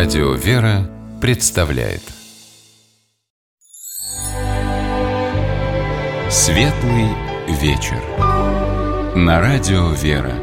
Радио «Вера» представляет Светлый вечер на Радио «Вера».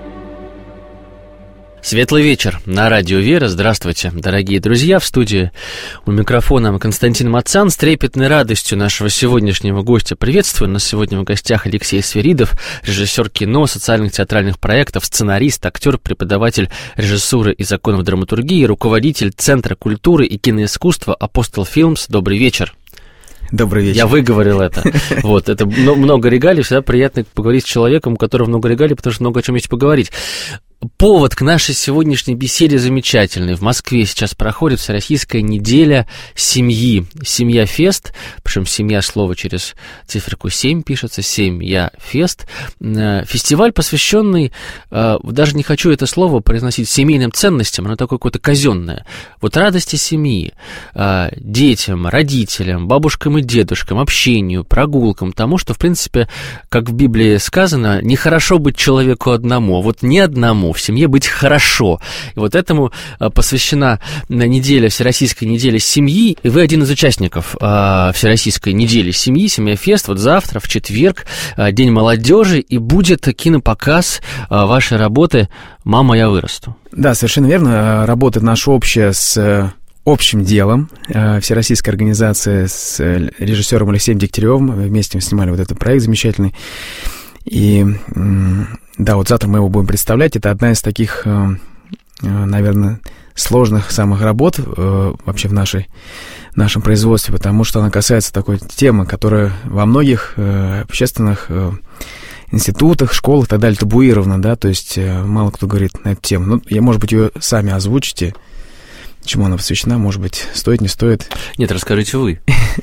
Светлый вечер на Радио «Вера». Здравствуйте, дорогие друзья. В студии у микрофона Константин Мацан. С трепетной радостью нашего сегодняшнего гостя приветствую. У нас сегодня в гостях Алексей Свиридов, режиссер кино, социальных театральных проектов, сценарист, актер, преподаватель режиссуры и законов драматургии, руководитель Центра культуры и киноискусства «Апостол Филмс». Добрый вечер. Добрый вечер. Я выговорил это. Вот, это много регалий. Всегда приятно поговорить с человеком, у которого много регалий, потому что много о чем есть поговорить. Повод к нашей сегодняшней беседе замечательный. В Москве сейчас проходит Всероссийская неделя семьи. Семья-фест, причем семья слово через циферку 7 пишется, семья-фест. Фестиваль, посвященный, даже не хочу это слово произносить, семейным ценностям, оно такое какое-то казенное. Вот радости семьи, детям, родителям, бабушкам и дедушкам, общению, прогулкам, тому, что, в принципе, как в Библии сказано, нехорошо быть человеку одному, а вот не одному, в семье быть хорошо. И вот этому посвящена неделя, Всероссийская неделя семьи, и вы один из участников Всероссийской недели семьи, семья-фест. Вот завтра, в четверг, День молодежи, и будет кинопоказ вашей работы «Мама, я вырасту». Да, совершенно верно. Работа наша общая с общим делом. Всероссийская организация с режиссером Алексеем Дегтяревым. Вместе мы снимали вот этот проект замечательный. И да, вот завтра мы его будем представлять. Это одна из таких, наверное, сложных самых работ вообще в нашем производстве, потому что она касается такой темы, которая во многих общественных институтах, школах и так далее табуирована, да, то есть мало кто говорит на эту тему. Ну, я, может быть, ее сами озвучите, чему она посвящена, может быть, стоит, не стоит. Нет, расскажите вы.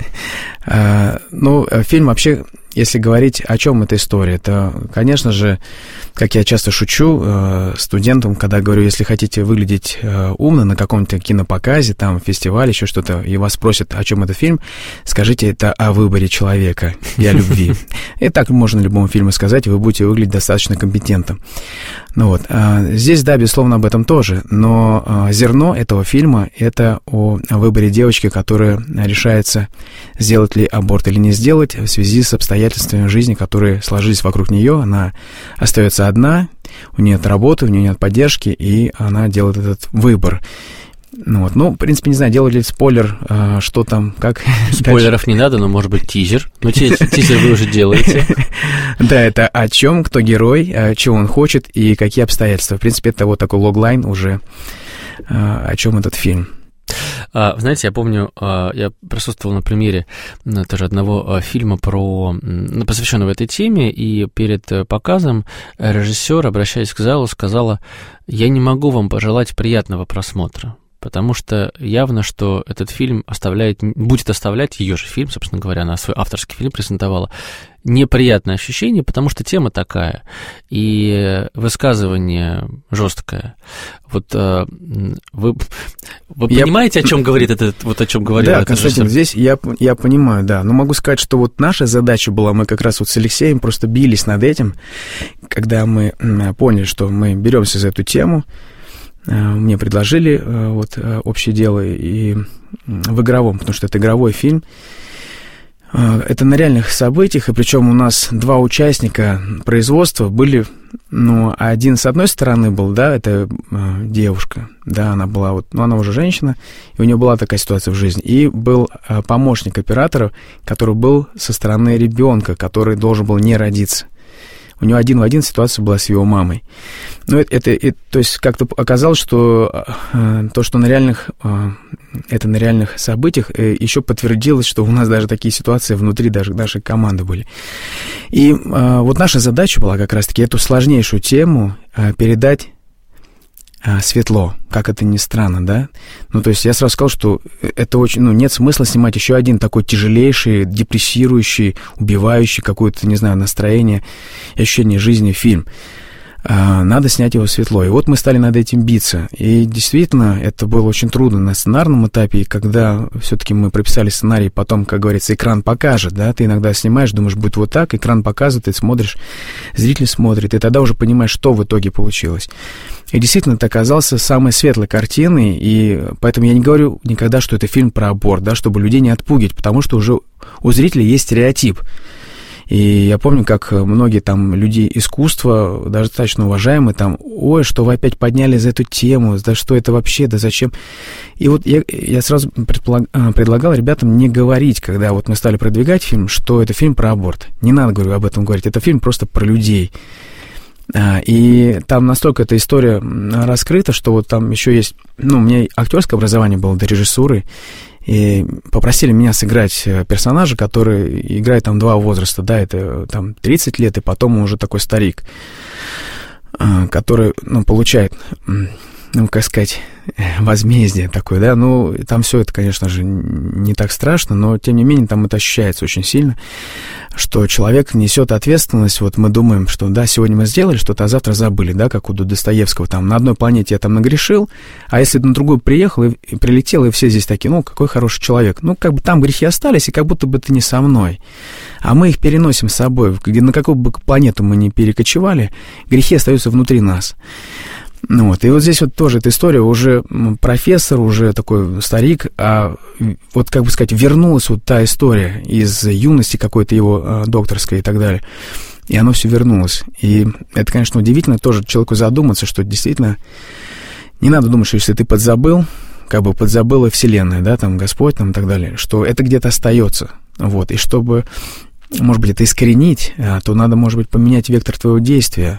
Ну, фильм вообще, если говорить, о чем эта история, то, конечно же, как я часто шучу студентам, когда говорю, если хотите выглядеть умно на каком-то кинопоказе, там, фестивале, еще что-то, и вас спросят, о чем этот фильм, скажите, это о выборе человека и о любви. И так можно любому фильму сказать, и вы будете выглядеть достаточно компетентным. Ну вот, здесь, да, безусловно, об этом тоже, но зерно этого фильма — это о выборе девочки, которая решается, сделать ли аборт или не сделать в связи с обстоятельствами жизни, которые сложились вокруг нее. Она остается одна, у нее нет работы, у нее нет поддержки, и она делает этот выбор. Ну, вот. Ну, в принципе, не знаю, делали ли спойлер, что там, как... Спойлеров не надо, но, может быть, тизер. Ну, тизер вы уже делаете. Да, это о чем, кто герой, чего он хочет и какие обстоятельства. В принципе, это вот такой логлайн уже, о чем этот фильм. Знаете, я помню, я присутствовал на премьере тоже одного фильма, посвященного этой теме, и перед показом режиссер, обращаясь к залу, сказала: «Я не могу вам пожелать приятного просмотра». Потому что явно, что этот фильм будет оставлять, ее же фильм, собственно говоря, она свой авторский фильм презентовала, неприятное ощущение, потому что тема такая, и высказывание жесткое. Вот вы понимаете, о чем говорит этот, вот о чем говорил этот Константин, режиссер? Здесь я понимаю, да, но могу сказать, что вот наша задача была, мы как раз вот с Алексеем просто бились над этим, когда мы поняли, что мы беремся за эту тему. Мне предложили вот общее дело и в игровом, потому что это игровой фильм. Это на реальных событиях, и причем у нас два участника производства были, ну, один с одной стороны был, да, это девушка, да, она была вот, ну, она уже женщина, и у нее была такая ситуация в жизни, и был помощник оператора, который был со стороны ребенка, который должен был не родиться. У него один в один ситуация была с его мамой. Но то есть как-то оказалось, что то, что на реальных событиях, еще подтвердилось, что у нас даже такие ситуации внутри даже нашей команды были. И вот наша задача была как раз-таки эту сложнейшую тему передать светло, как это ни странно, да? Ну, то есть я сразу сказал, что это очень, нет смысла снимать еще один такой тяжелейший, депрессирующий, убивающий какое-то, не знаю, настроение и ощущение жизни фильм. Надо снять его светло. И вот мы стали над этим биться. И действительно, это было очень трудно на сценарном этапе, и когда все-таки мы прописали сценарий, потом, как говорится, экран покажет, да, ты иногда снимаешь, думаешь, будет вот так, экран показывает, ты смотришь, зритель смотрит, и тогда уже понимаешь, что в итоге получилось. И действительно, это оказался самой светлой картиной, и поэтому я не говорю никогда, что это фильм про аборт, да, чтобы людей не отпугивать, потому что уже у зрителей есть стереотип. И я помню, как многие там люди искусства, даже достаточно уважаемые, там, ой, что вы опять подняли за эту тему, да что это вообще, да зачем? И вот я сразу предлагал ребятам не говорить, когда вот мы стали продвигать фильм, что это фильм про аборт. Не надо, говорю, об этом говорить, это фильм просто про людей. И там настолько эта история раскрыта, что вот там еще есть... Ну, у меня актерское образование было до режиссуры, и попросили меня сыграть персонажа, который играет там два возраста, да, это там 30 лет, и потом он уже такой старик, который, ну, получает, ну, как сказать, возмездие такое, да, ну, там все это, конечно же, не так страшно, но, тем не менее, там это ощущается очень сильно, что человек несет ответственность, вот мы думаем, что, да, сегодня мы сделали что-то, а завтра забыли, да, как у Достоевского, там, на одной планете я там нагрешил, а если на другую приехал и прилетел, и все здесь такие, ну, какой хороший человек, ну, как бы там грехи остались, и как будто бы это не со мной, а мы их переносим с собой, на какую бы планету мы ни перекочевали, грехи остаются внутри нас. Ну вот, и вот здесь вот тоже эта история, уже профессор, уже такой старик, а вот, как бы сказать, вернулась вот та история из юности какой-то его докторской и так далее, и оно все вернулось. И это, конечно, удивительно тоже человеку задуматься, что действительно не надо думать, что если ты подзабыл, как бы подзабыла Вселенная, да, там Господь там и так далее, что это где-то остается, вот, и чтобы, может быть, это искоренить, то надо, может быть, поменять вектор твоего действия,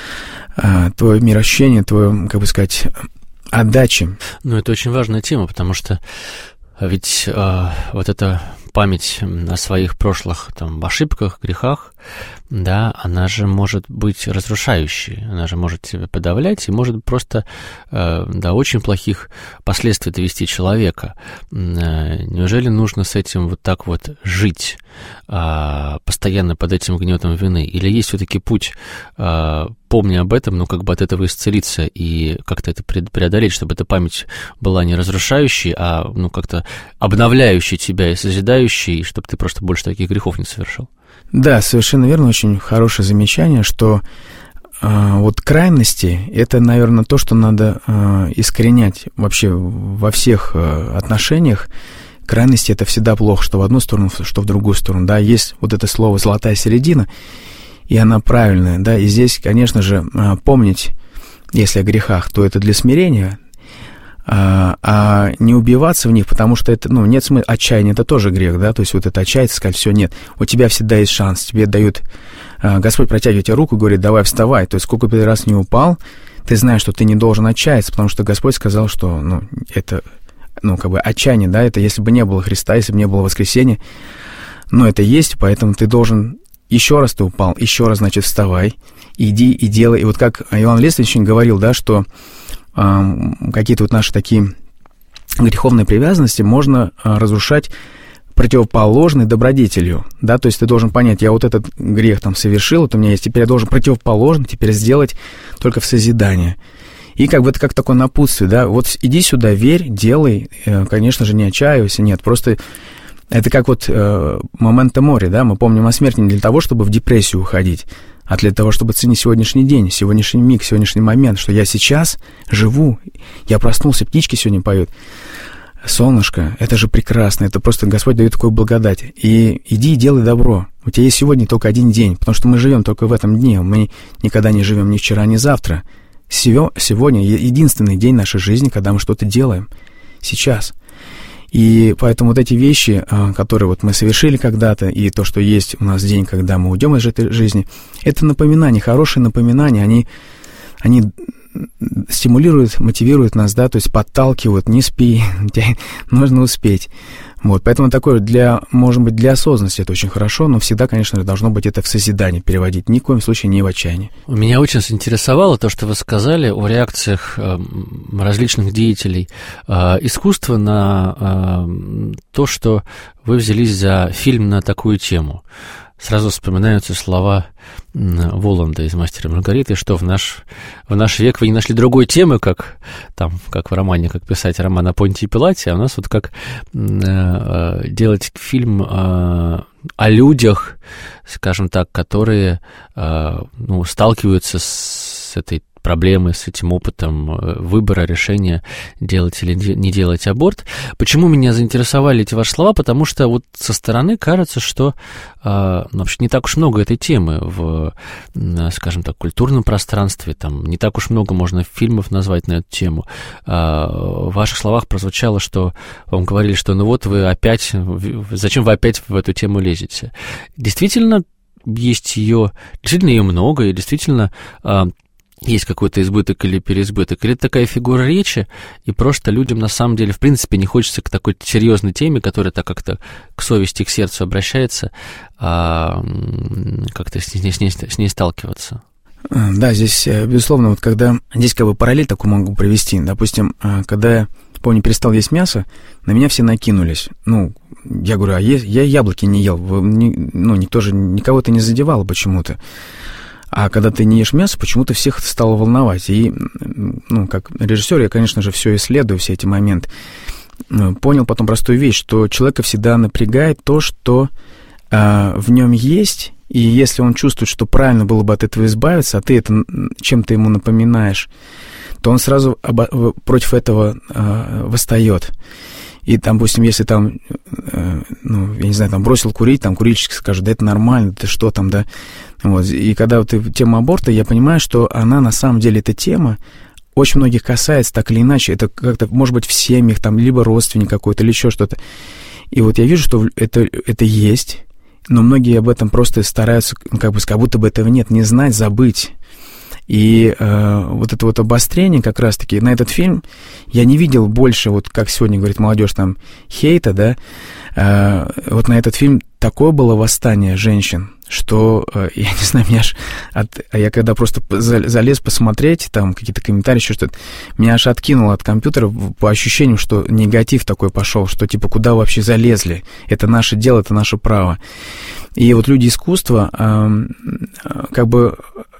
твое мироощущение, твое, как бы сказать, отдачи. Ну, это очень важная тема, потому что ведь вот эта память о своих прошлых там ошибках, грехах, да, она же может быть разрушающей, она же может тебя подавлять и может просто до очень плохих последствий довести человека. Неужели нужно с этим вот так вот жить, постоянно под этим гнетом вины? Или есть все-таки путь, помня об этом, ну, как бы от этого исцелиться и как-то это преодолеть, чтобы эта память была не разрушающей, а, ну, как-то обновляющей тебя и созидающей, и чтобы ты просто больше таких грехов не совершил? Да, совершенно верно, очень хорошее замечание, что вот крайности — это, наверное, то, что надо искоренять вообще во всех отношениях. Крайности — это всегда плохо, что в одну сторону, что в другую сторону, да, есть вот это слово «золотая середина», и она правильная, да, и здесь, конечно же, помнить, если о грехах, то это для смирения, а не убиваться в них, потому что это, ну, нет смысла, отчаяние — это тоже грех, да, то есть вот это отчаяние, сказать, все, нет, у тебя всегда есть шанс, тебе дают, Господь протягивает тебе руку и говорит, давай вставай, то есть сколько бы ты раз не упал, ты знаешь, что ты не должен отчаяться, потому что Господь сказал, что, ну, это, ну, как бы отчаяние, да, это если бы не было Христа, если бы не было воскресения, но это есть, поэтому ты должен, еще раз ты упал, еще раз, значит, вставай, иди и делай, и вот как Иоанн Лествич говорил, да, что какие-то вот наши такие греховные привязанности можно разрушать противоположной добродетелью, да, то есть ты должен понять, я вот этот грех там совершил, вот у меня есть, теперь я должен противоположный теперь сделать только в созидание. И как бы это как такое напутствие, да, вот иди сюда, верь, делай, конечно же, не отчаивайся, нет, просто это как вот моменто море, да, мы помним о смерти не для того, чтобы в депрессию уходить, а для того, чтобы ценить сегодняшний день, сегодняшний миг, сегодняшний момент, что я сейчас живу, я проснулся, птички сегодня поют, солнышко, это же прекрасно, это просто Господь дает такую благодать. И иди и делай добро. У тебя есть сегодня только один день, потому что мы живем только в этом дне, мы никогда не живем ни вчера, ни завтра. Сегодня единственный день нашей жизни, когда мы что-то делаем, сейчас. И поэтому вот эти вещи, которые вот мы совершили когда-то, и то, что есть у нас день, когда мы уйдем из этой жизни, это напоминания, хорошие напоминания, они стимулируют, мотивируют нас, да, то есть подталкивают, не спи, нужно успеть. Вот, поэтому такое может быть, для осознанности это очень хорошо, но всегда, конечно, должно быть это в созидание переводить, ни в коем случае не в отчаяние. Меня очень заинтересовало то, что вы сказали о реакциях различных деятелей искусства на то, что вы взялись за фильм на такую тему. Сразу вспоминаются слова Воланда из «Мастера и Маргариты», что в наш век вы не нашли другой темы, как в романе, как писать роман о Понтии Пилате, а у нас вот как делать фильм о людях, скажем так, которые сталкиваются с с этой проблемы, с этим опытом выбора, решения, делать или не делать аборт. Почему меня заинтересовали эти ваши слова? Потому что вот со стороны кажется, что вообще не так уж много этой темы в, скажем так, культурном пространстве, там не так уж много можно фильмов назвать на эту тему. В ваших словах прозвучало, что вам говорили, что ну вот вы опять, зачем вы опять в эту тему лезете? Действительно, есть ее много, и действительно есть какой-то избыток или переизбыток, или это такая фигура речи, и просто людям на самом деле в принципе не хочется к такой серьезной теме, которая так как-то к совести, к сердцу обращается, как-то с ней сталкиваться. Да, здесь, безусловно, вот когда... Здесь как бы параллель такую могу провести. Допустим, когда я, помню, перестал есть мясо, на меня все накинулись. Ну, я говорю, я яблоки не ел. Никто же, никого это не задевало почему-то. А когда ты не ешь мясо, почему-то всех это стало волновать. И, как режиссер, я, конечно же, все исследую, все эти моменты. Понял потом простую вещь, что человека всегда напрягает то, что в нем есть, и если он чувствует, что правильно было бы от этого избавиться, а ты это чем-то ему напоминаешь, то он сразу против этого восстает. И там, допустим, если там, я не знаю, там бросил курить, там курильщик скажет, да это нормально, ты что там, да. Вот. И когда вот тема аборта, я понимаю, что она на самом деле, эта тема очень многих касается, так или иначе. Это как-то, может быть, в семьях, там, либо родственник какой-то, или еще что-то. И вот я вижу, что это есть, но многие об этом просто стараются, как будто бы этого нет, не знать, забыть. И вот это вот обострение как раз-таки на этот фильм я не видел больше, вот как сегодня говорит молодежь, там, хейта, да, вот на этот фильм такое было восстание женщин, что, я не знаю, меня аж я когда просто залез посмотреть, там, какие-то комментарии, еще что-то, меня аж откинуло от компьютера по ощущениям, что негатив такой пошел, что, типа, куда вообще залезли, это наше дело, это наше право. И вот люди искусства, как бы...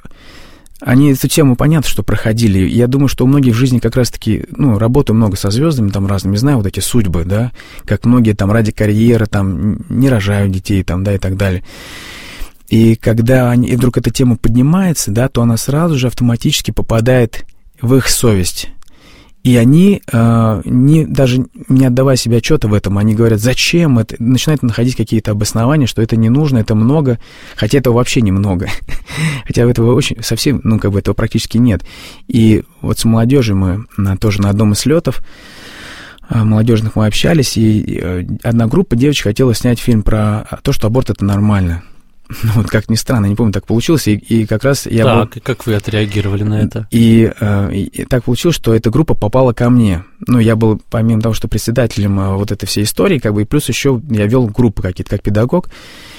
Они эту тему, понятно, что проходили. Я думаю, что у многих в жизни как раз-таки, работаю много со звездами там разными, знаю вот эти судьбы, да, как многие там ради карьеры там не рожают детей там, да, и так далее. И когда и вдруг эта тема поднимается, да, то она сразу же автоматически попадает в их совесть. И они, даже не отдавая себе отчета в этом, они говорят, зачем это, начинают находить какие-то обоснования, что это не нужно, это много, хотя этого вообще немного. Хотя этого очень совсем, этого практически нет. И вот с молодежью мы тоже на одном из слетов молодежных мы общались, и одна группа девочек хотела снять фильм про то, что аборт — это нормально. Вот как ни странно, не помню, так получилось, и как раз я был... Так, и как вы отреагировали на это? И так получилось, что эта группа попала ко мне. Я был, помимо того, что председателем вот этой всей истории, и плюс еще я вел группы какие-то, как педагог,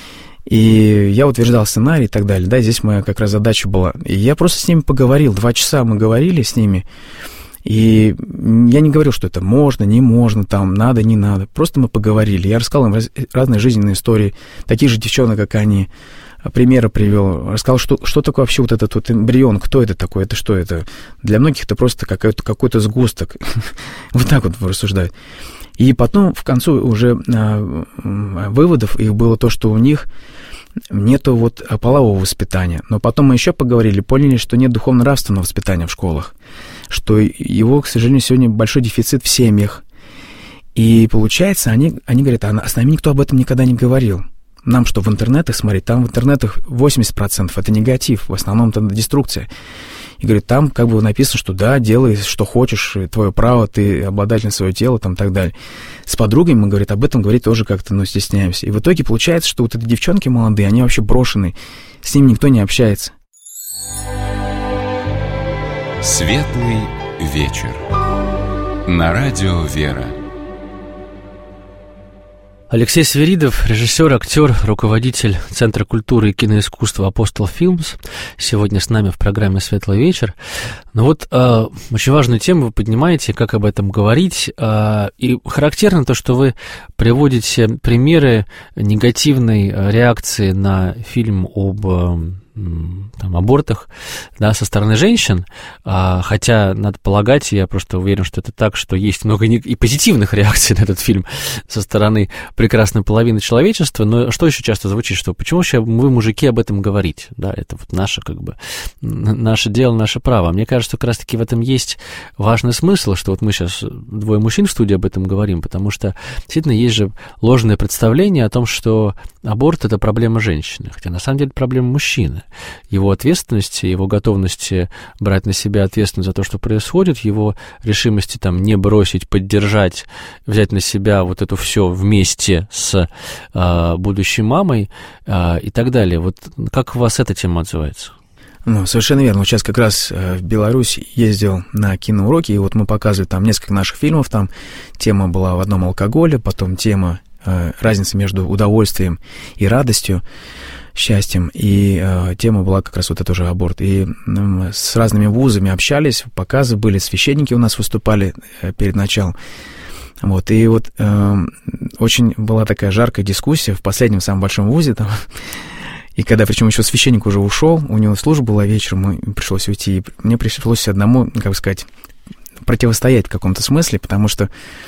и я утверждал сценарий и так далее, да, здесь моя как раз задача была. И я просто с ними поговорил, 2 часа мы говорили с ними, и я не говорил, что это можно, не можно, там, надо, не надо. Просто мы поговорили. Я рассказал им разные жизненные истории, таких же девчонок, как они. Примеры привел. Рассказал, что такое вообще вот этот вот эмбрион, кто это такой, это что это. Для многих это просто какой-то сгусток. Вот так вот рассуждают. И потом, в конце уже выводов их было то, что у них нету вот полового воспитания. Но потом мы еще поговорили, поняли, что нет духовно-нравственного воспитания в школах, что его, к сожалению, сегодня большой дефицит в семьях. И получается, они говорят, а с нами никто об этом никогда не говорил. Нам что, в интернетах смотреть? Там в интернетах 80% это негатив, в основном это деструкция. И говорит, там как бы написано, что да, делай, что хочешь, твое право, ты обладатель своего тела, там, и так далее. С подругой мы, говорит, об этом говорить тоже как-то, стесняемся. И в итоге получается, что вот эти девчонки молодые, они вообще брошены, с ними никто не общается. Светлый вечер. На радио «Вера». Алексей Свиридов, режиссер, актер, руководитель Центра культуры и киноискусства «Апостол Филмс», сегодня с нами в программе «Светлый вечер». Очень важную тему вы поднимаете, как об этом говорить, и характерно то, что вы приводите примеры негативной реакции на фильм об там, абортах, да, со стороны женщин, хотя, надо полагать, я просто уверен, что это так, что есть много и позитивных реакций на этот фильм со стороны прекрасной половины человечества, но что еще часто звучит, что почему вообще вы, мужики, об этом говорите, да, это вот наше, как бы, наше дело, наше право. Мне кажется, как раз-таки в этом есть важный смысл, что вот мы сейчас двое мужчин в студии об этом говорим, потому что действительно есть же ложное представление о том, что аборт – это проблема женщины, хотя на самом деле проблема мужчины. Его ответственности, его готовности брать на себя ответственность за то, что происходит, его решимости там не бросить, поддержать, взять на себя вот это все вместе с будущей мамой и так далее. Вот как у вас эта тема отзывается? Ну, совершенно верно. Вот сейчас как раз в Беларусь ездил на киноуроки, и вот мы показывали там несколько наших фильмов, там тема была в одном алкоголе, потом тема разницы между удовольствием и радостью, счастьем, и тема была как раз вот это же аборт. И с разными вузами общались, показы были, священники у нас выступали перед началом. Вот, и вот очень была такая жаркая дискуссия в последнем самом большом вузе там. И когда, причем еще священник уже ушел, у него служба была вечером, пришлось уйти, и мне пришлось одному, как бы сказать, противостоять в каком-то смысле, потому что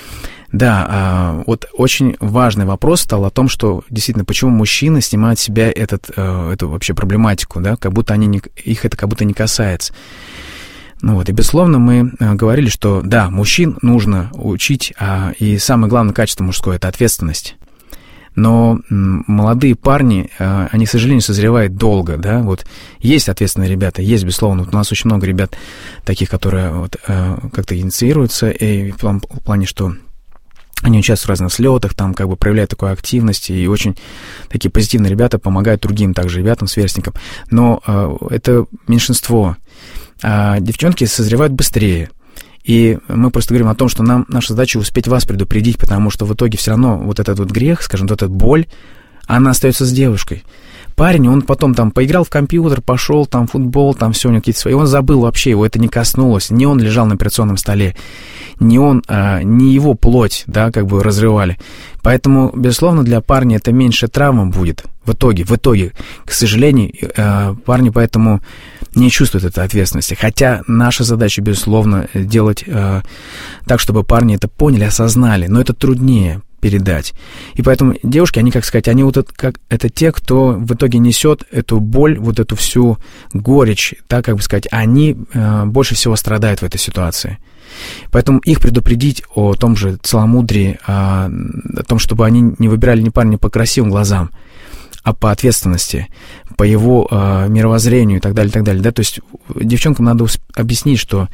да, вот очень важный вопрос стал о том, что действительно, почему мужчины снимают с себя эту вообще проблематику, да, как будто их это как будто не касается. Ну вот, и безусловно мы говорили, что да, мужчин нужно учить, и самое главное качество мужское – это ответственность. Но молодые парни, они, к сожалению, созревают долго, да, вот есть ответственные ребята, есть, безусловно, вот у нас очень много ребят таких, которые вот, как-то инициируются, и в плане, что они участвуют в разных слетах, там как бы проявляют такую активность, и очень такие позитивные ребята помогают другим также ребятам, сверстникам, но это меньшинство, а девчонки созревают быстрее. И мы просто говорим о том, что наша задача успеть вас предупредить, потому что в итоге все равно вот этот вот грех, скажем, вот эта боль, она остается с девушкой. Парень, он потом там поиграл в компьютер, пошел там в футбол, там все у него какие-то свои, он забыл вообще, его это не коснулось, не он лежал на операционном столе, не он, не его плоть, да, как бы разрывали. Поэтому, безусловно, для парня это меньше травма будет в итоге, к сожалению, парни поэтому не чувствуют этой ответственности. Хотя наша задача, безусловно, делать так, чтобы парни это поняли, осознали, но это труднее передать. И поэтому девушки, они, как сказать, они вот это те, кто в итоге несет эту боль, вот эту всю горечь, так как бы сказать, они больше всего страдают в этой ситуации. Поэтому их предупредить о том же целомудрии, о том, чтобы они не выбирали ни парня по красивым глазам, а по ответственности, по его мировоззрению и так далее, да, то есть девчонкам надо объяснить, что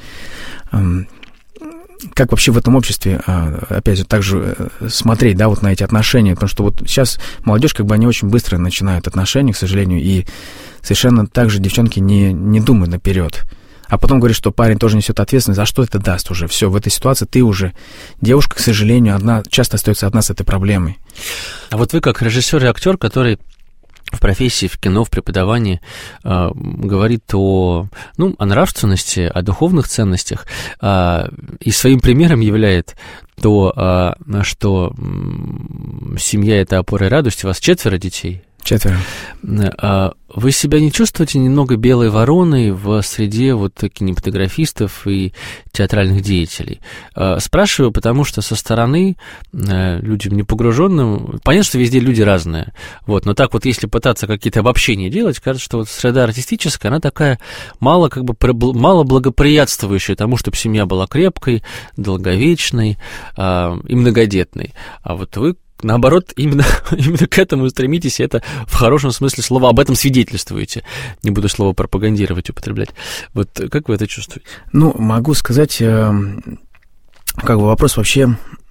как вообще в этом обществе, опять же, также смотреть, да, вот на эти отношения, потому что вот сейчас молодежь, как бы, они очень быстро начинают отношения, к сожалению, и совершенно так же девчонки не думают наперед. А потом говорит, что парень тоже несет ответственность, а что это даст уже? Все, в этой ситуации ты уже, девушка, к сожалению, часто остается одна с этой проблемой. А вот вы как режиссер и актер, который в профессии, в кино, в преподавании говорит о нравственности, о духовных ценностях, и своим примером являет то, что семья – это опора и радость, у вас 4 детей. 4. Вы себя не чувствуете немного белой вороной в среде вот кинематографистов и театральных деятелей? Спрашиваю, потому что со стороны людям непогруженным, понятно, что везде люди разные, вот, но так вот, если пытаться какие-то обобщения делать, кажется, что вот среда артистическая, она такая мало благоприятствующая тому, чтобы семья была крепкой, долговечной и многодетной. А вот вы, наоборот, именно к этому стремитесь, и это в хорошем смысле слова, об этом свидетельствуете. Не буду слово пропагандировать, употреблять. Вот как вы это чувствуете? Ну, могу сказать, как бы вопрос вообще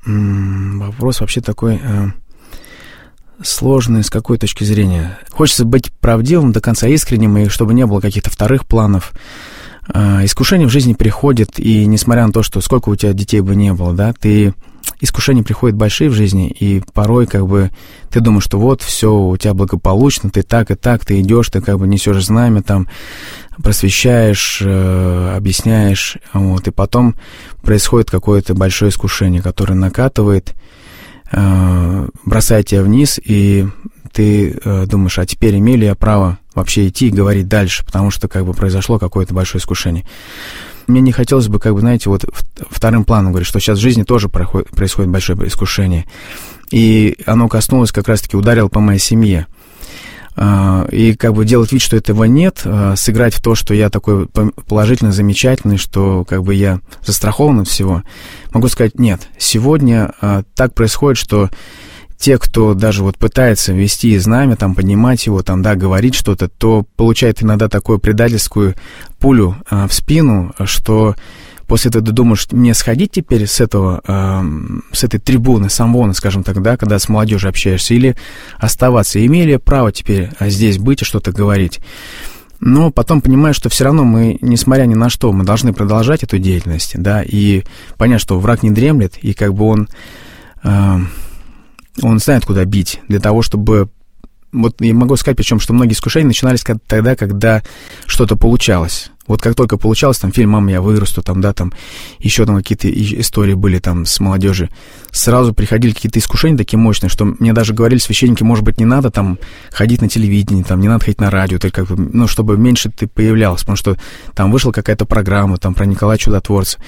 такой сложный с какой точки зрения. Хочется быть правдивым, до конца искренним, и чтобы не было каких-то вторых планов. Искушения в жизни приходят, и несмотря на то, что сколько у тебя детей бы не было, да, искушения приходят большие в жизни, и порой как бы ты думаешь, что вот все у тебя благополучно, ты так и так, ты идешь, ты как бы несешь знамя, там просвещаешь, объясняешь, вот, и потом происходит какое-то большое искушение, которое накатывает, бросает тебя вниз, и ты думаешь, а теперь имею ли я право вообще идти и говорить дальше, потому что как бы произошло какое-то большое искушение. Мне не хотелось бы, как бы, знаете, вот вторым планом говорить, что сейчас в жизни тоже происходит большое искушение. И оно коснулось, как раз-таки ударило по моей семье. И как бы делать вид, что этого нет, сыграть в то, что я такой положительный, замечательный, что как бы я застрахован от всего, могу сказать, нет. Сегодня так происходит, что те, кто даже вот пытается вести знамя, там, поднимать его, там, да, говорить что-то, то получает иногда такую предательскую пулю в спину, что после этого ты думаешь, мне сходить теперь с этой трибуны, с амвона, скажем так, да, когда с молодежью общаешься, или оставаться, имею ли я право теперь здесь быть и что-то говорить. Но потом понимаешь, что все равно мы, несмотря ни на что, мы должны продолжать эту деятельность, да, и понять, что враг не дремлет, и как бы он знает, куда бить, для того, чтобы... Вот я могу сказать, причем, что многие искушения начинались тогда, когда что-то получалось. Вот как только получалось, там, фильм «Мама, я вырасту», там, да, там, еще там какие-то истории были там с молодежью, сразу приходили какие-то искушения такие мощные, что мне даже говорили священники, может быть, не надо там ходить на телевидении, там, не надо ходить на радио, только, ну, чтобы меньше ты появлялся, потому что там вышла какая-то программа, там, про Николая Чудотворца,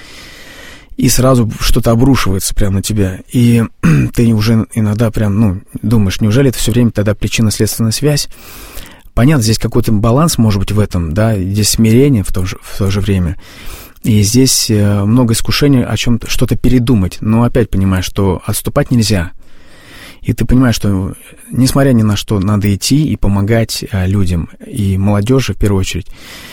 и сразу что-то обрушивается прямо на тебя, и ты уже иногда прям, ну, думаешь, неужели это все время тогда причинно-следственная связь? Понятно, здесь какой-то баланс может быть в этом, да, здесь смирение в то же время, и здесь много искушений о чем-то, что-то передумать, но опять понимаешь, что отступать нельзя, и ты понимаешь, что несмотря ни на что надо идти и помогать людям, и молодежи в первую очередь.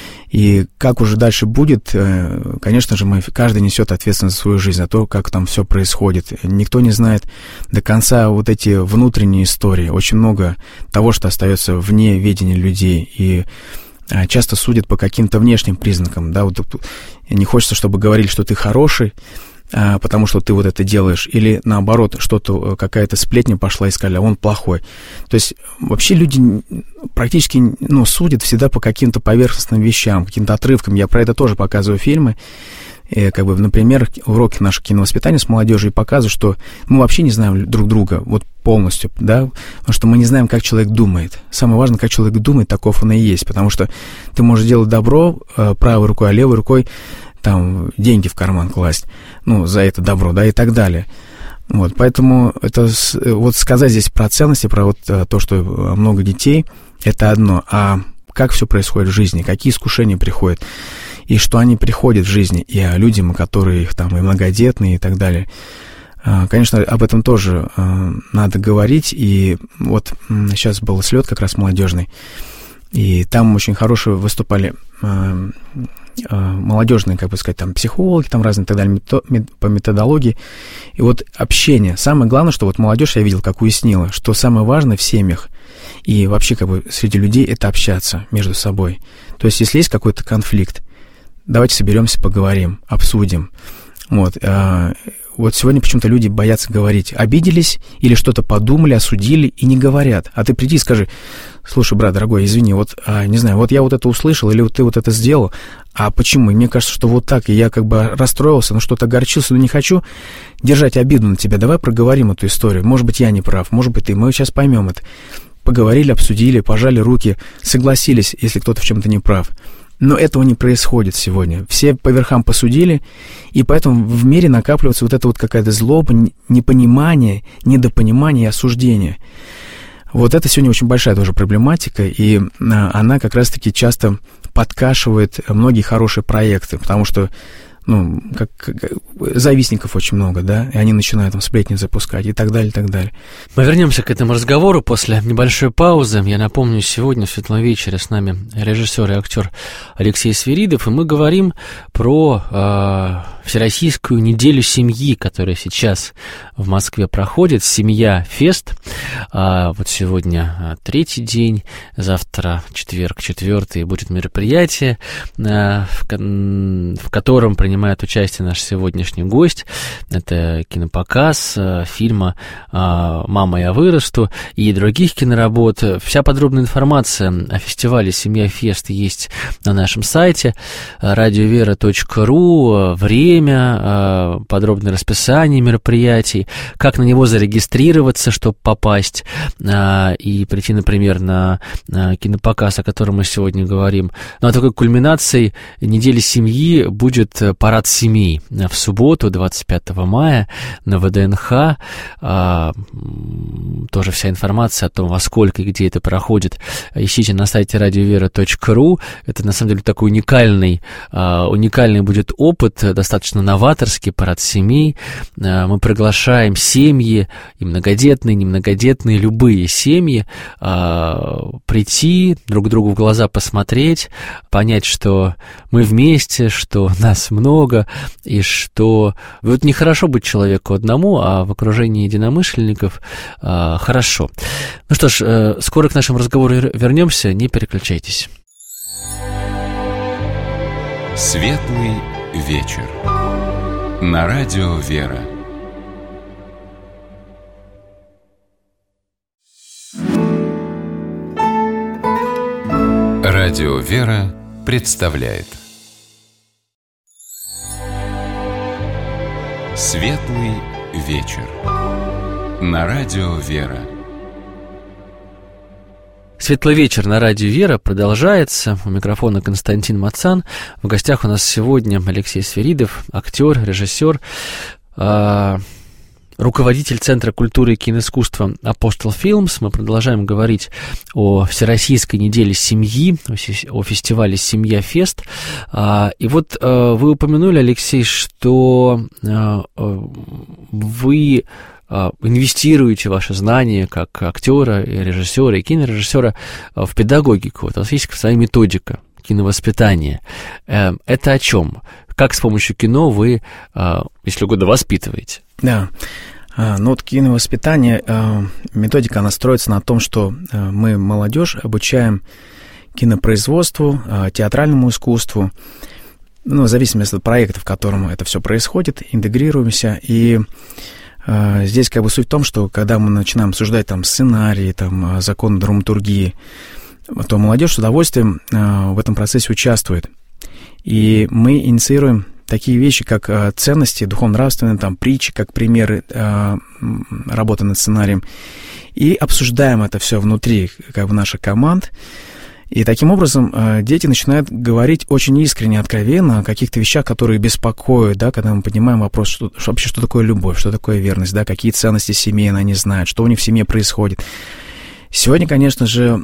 И как уже дальше будет, конечно же, каждый несет ответственность за свою жизнь, за то, как там все происходит. Никто не знает до конца вот эти внутренние истории. Очень много того, что остается вне ведения людей. И часто судят по каким-то внешним признакам. Да? Вот не хочется, чтобы говорили, что ты хороший, потому что ты вот это делаешь, или наоборот, что-то, какая-то сплетня пошла и сказали, а он плохой. То есть вообще люди практически, ну, судят всегда по каким-то поверхностным вещам, каким-то отрывкам. Я про это тоже показываю фильмы, и, как бы, например, уроки нашего киновоспитания с молодежью, и показываю, что мы вообще не знаем друг друга вот полностью, да, потому что мы не знаем, как человек думает. Самое важное, как человек думает, таков он и есть, потому что ты можешь делать добро правой рукой, а левой рукой там деньги в карман класть, ну, за это добро, да, и так далее. Вот, поэтому это, вот сказать здесь про ценности, про вот то, что много детей, это одно, а как все происходит в жизни, какие искушения приходят, и что они приходят в жизни, и людям, которые их там и многодетные, и так далее. Конечно, об этом тоже надо говорить, и вот сейчас был слет как раз молодежный, и там очень хорошие выступали молодежные, как бы сказать, там, психологи, там, разные, и так далее, по методологии. И вот общение. Самое главное, что вот молодежь, я видел, как уяснила, что самое важное в семьях и вообще, как бы, среди людей, это общаться между собой. То есть, если есть какой-то конфликт, давайте соберемся, поговорим, обсудим. Вот. Вот сегодня почему-то люди боятся говорить. Обиделись или что-то подумали, осудили и не говорят. А ты приди и скажи, слушай, брат, дорогой, извини, вот, не знаю, вот я вот это услышал, или вот ты вот это сделал, а почему? И мне кажется, что вот так, и я как бы расстроился, но что-то огорчился, но не хочу держать обиду на тебя. Давай проговорим эту историю. Может быть, я не прав, может быть, ты. Мы сейчас поймем это. Поговорили, обсудили, пожали руки, согласились, если кто-то в чем-то не прав. Но этого не происходит сегодня. Все по верхам посудили, и поэтому в мире накапливается вот эта вот какая-то злоба, непонимание, недопонимание и осуждение. Вот это сегодня очень большая тоже проблематика, и она как раз-таки часто подкашивает многие хорошие проекты, потому что, ну, как завистников очень много, да, и они начинают там сплетни запускать и так далее, и так далее. Мы вернемся к этому разговору после небольшой паузы. Я напомню, сегодня в «Светлом вечере» с нами режиссер и актер Алексей Свиридов, и мы говорим про Всероссийскую неделю семьи, которая сейчас в Москве проходит. «Семья-фест». Вот сегодня 3-й день, завтра четверг, 4-й, будет мероприятие, в котором принимает участие наш сегодняшний гость. Это кинопоказ фильма «Мама, я вырасту» и других киноработ. Вся подробная информация о фестивале «Семья-фест» есть на нашем сайте radiovera.ru. Время время, подробное расписание мероприятий, как на него зарегистрироваться, чтобы попасть и прийти, например, на кинопоказ, о котором мы сегодня говорим. Ну, а такой кульминацией недели семьи будет парад семей в субботу, 25 мая, на ВДНХ. Тоже вся информация о том, во сколько и где это проходит, ищите на сайте radiovera.ru. Это, на самом деле, такой уникальный будет опыт, достаточно новаторский, парад семей. Мы приглашаем семьи, и многодетные, немногодетные, любые семьи, прийти, друг другу в глаза посмотреть, понять, что мы вместе, что нас много, и что вот нехорошо быть человеку одному, а в окружении единомышленников хорошо. Ну что ж, скоро к нашему разговору вернемся, не переключайтесь. Светлый вечер. На радио «Вера». Радио «Вера» представляет Светлый вечер. На радио «Вера». Светлый вечер на радио «Вера» продолжается. У микрофона Константин Мацан. В гостях у нас сегодня Алексей Сверидов, актер, режиссер, руководитель Центра культуры и киноискусства «Апостол Филмс». Мы продолжаем говорить о Всероссийской неделе семьи, о фестивале «Семья Фест». И вот вы упомянули, Алексей, что вы инвестируете ваши знания как актера, и режиссера, и кинорежиссера в педагогику. Вот у вас есть своя методика киновоспитания. Это о чем? Как с помощью кино вы, если угодно, воспитываете? Да. Ну вот киновоспитание, методика, она строится на том, что мы молодежь обучаем кинопроизводству, театральному искусству, ну, в зависимости от проекта, в котором это все происходит, интегрируемся. И здесь как бы суть в том, что когда мы начинаем обсуждать там сценарии, там законы драматургии, то молодежь с удовольствием в этом процессе участвует. И мы инициируем такие вещи, как ценности духовно-нравственные, там притчи, как примеры работы над сценарием, и обсуждаем это все внутри как бы наших команд. И таким образом дети начинают говорить очень искренне, откровенно о каких-то вещах, которые беспокоят, да, когда мы поднимаем вопрос, что такое любовь, что такое верность, да, какие ценности семейные они знают, что у них в семье происходит. Сегодня, конечно же,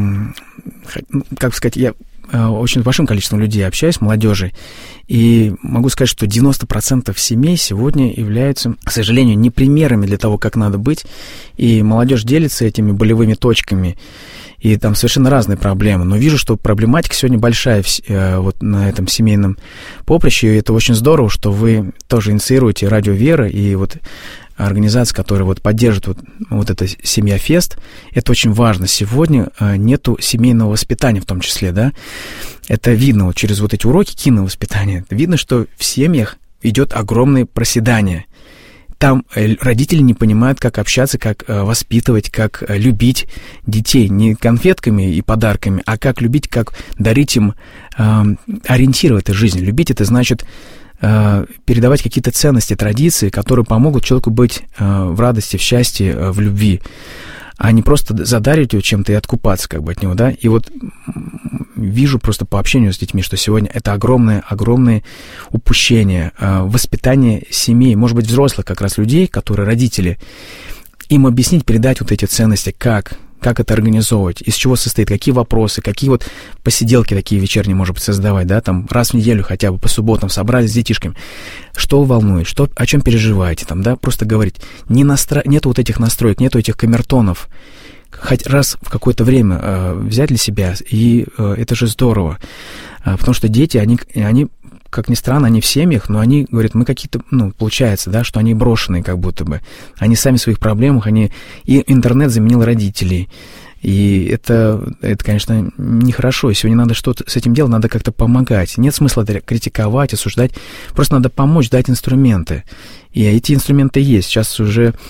как сказать, я очень с большим количеством людей общаюсь, молодежи, и могу сказать, что 90% семей сегодня являются, к сожалению, не примерами для того, как надо быть, и молодежь делится этими болевыми точками, и там совершенно разные проблемы. Но вижу, что проблематика сегодня большая вот на этом семейном поприще, и это очень здорово, что вы тоже инициируете радио «Вера», и вот организация, которая вот поддерживает вот это «Семья Фест», это очень важно. Сегодня нету семейного воспитания в том числе, да. Это видно вот через вот эти уроки киновоспитания. Видно, что в семьях идет огромное проседание. Там родители не понимают, как общаться, как воспитывать, как любить детей. Не конфетками и подарками, а как любить, как дарить им ориентир в этой жизни. Любить — это значит передавать какие-то ценности, традиции, которые помогут человеку быть в радости, в счастье, в любви, а не просто задарить его чем-то и откупаться как бы от него, да. И вот вижу просто по общению с детьми, что сегодня это огромное упущение воспитания семей, может быть, взрослых как раз людей, которые родители, им объяснить, передать вот эти ценности, как это организовывать, из чего состоит, какие вопросы, какие вот посиделки такие вечерние, может быть, создавать, да, там раз в неделю хотя бы по субботам собрались с детишками, что волнует, о чем переживаете, там, да, просто говорить, нету вот этих настроек, нету этих камертонов, хоть раз в какое-то время взять для себя, и это же здорово, потому что дети, они, как ни странно, они в семьях, но они говорят, мы какие-то, получается, да, что они брошенные как будто бы, они сами в своих проблемах, и интернет заменил родителей, и это, конечно, нехорошо, и сегодня надо что-то с этим делать, надо как-то помогать, нет смысла критиковать, осуждать, просто надо помочь, дать инструменты, и эти инструменты есть, сейчас уже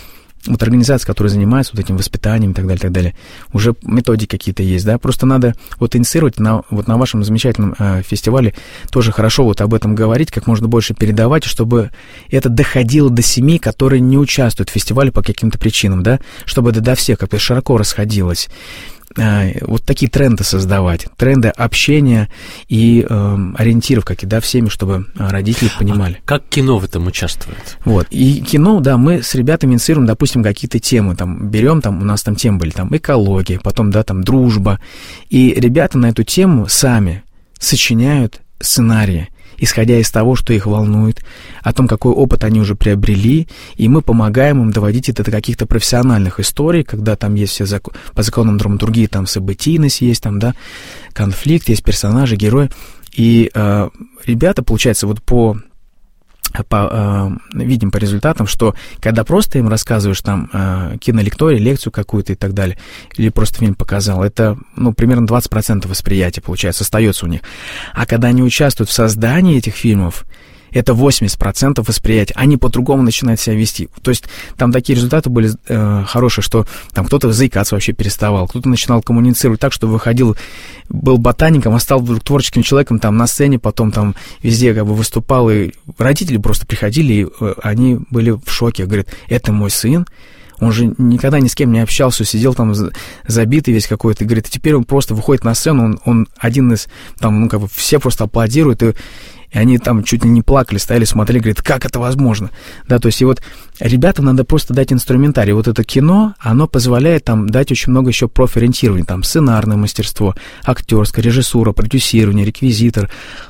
вот организации, которые занимаются вот этим воспитанием и так далее, уже методики какие-то есть, да, просто надо вот инициировать на вашем замечательном фестивале тоже хорошо вот об этом говорить, как можно больше передавать, чтобы это доходило до семей, которые не участвуют в фестивале по каким-то причинам, да, чтобы это до всех как-то широко расходилось. Вот такие тренды создавать, тренды общения и ориентиров, как и да, в семье, чтобы родители понимали. А как кино в этом участвует? Вот, и кино, да, мы с ребятами инициируем, допустим, какие-то темы, там, берем, там, у нас там темы были, там, экология, потом, да, там, дружба, и ребята на эту тему сами сочиняют сценарии, исходя из того, что их волнует, о том, какой опыт они уже приобрели, и мы помогаем им доводить это до каких-то профессиональных историй, когда там есть все по законам драматургии, там событийность есть, там, да, конфликт, есть персонажи, герои, и ребята, получается, вот видим по результатам, что когда просто им рассказываешь там кинолекторий, лекцию какую-то и так далее, или просто фильм показал, это, ну, примерно 20% восприятия, получается, остается у них. А когда они участвуют в создании этих фильмов, это 80% восприятия. Они по-другому начинают себя вести. То есть там такие результаты были хорошие, что там кто-то заикаться вообще переставал, кто-то начинал коммуницировать так, что выходил, был ботаником, а стал вдруг творческим человеком там на сцене, потом там везде как бы выступал, и родители просто приходили, и они были в шоке. Говорят, это мой сын, он же никогда ни с кем не общался, сидел там забитый весь какой-то, и говорит, и теперь он просто выходит на сцену, он один из, там, ну, как бы все просто аплодируют, и они там чуть ли не плакали, стояли, смотрели, говорят, как это возможно? Да, то есть и вот ребятам надо просто дать инструментарий. Вот это кино, оно позволяет там дать очень много еще профориентирования, там сценарное мастерство, актерская, режиссура, продюсирование, реквизитор,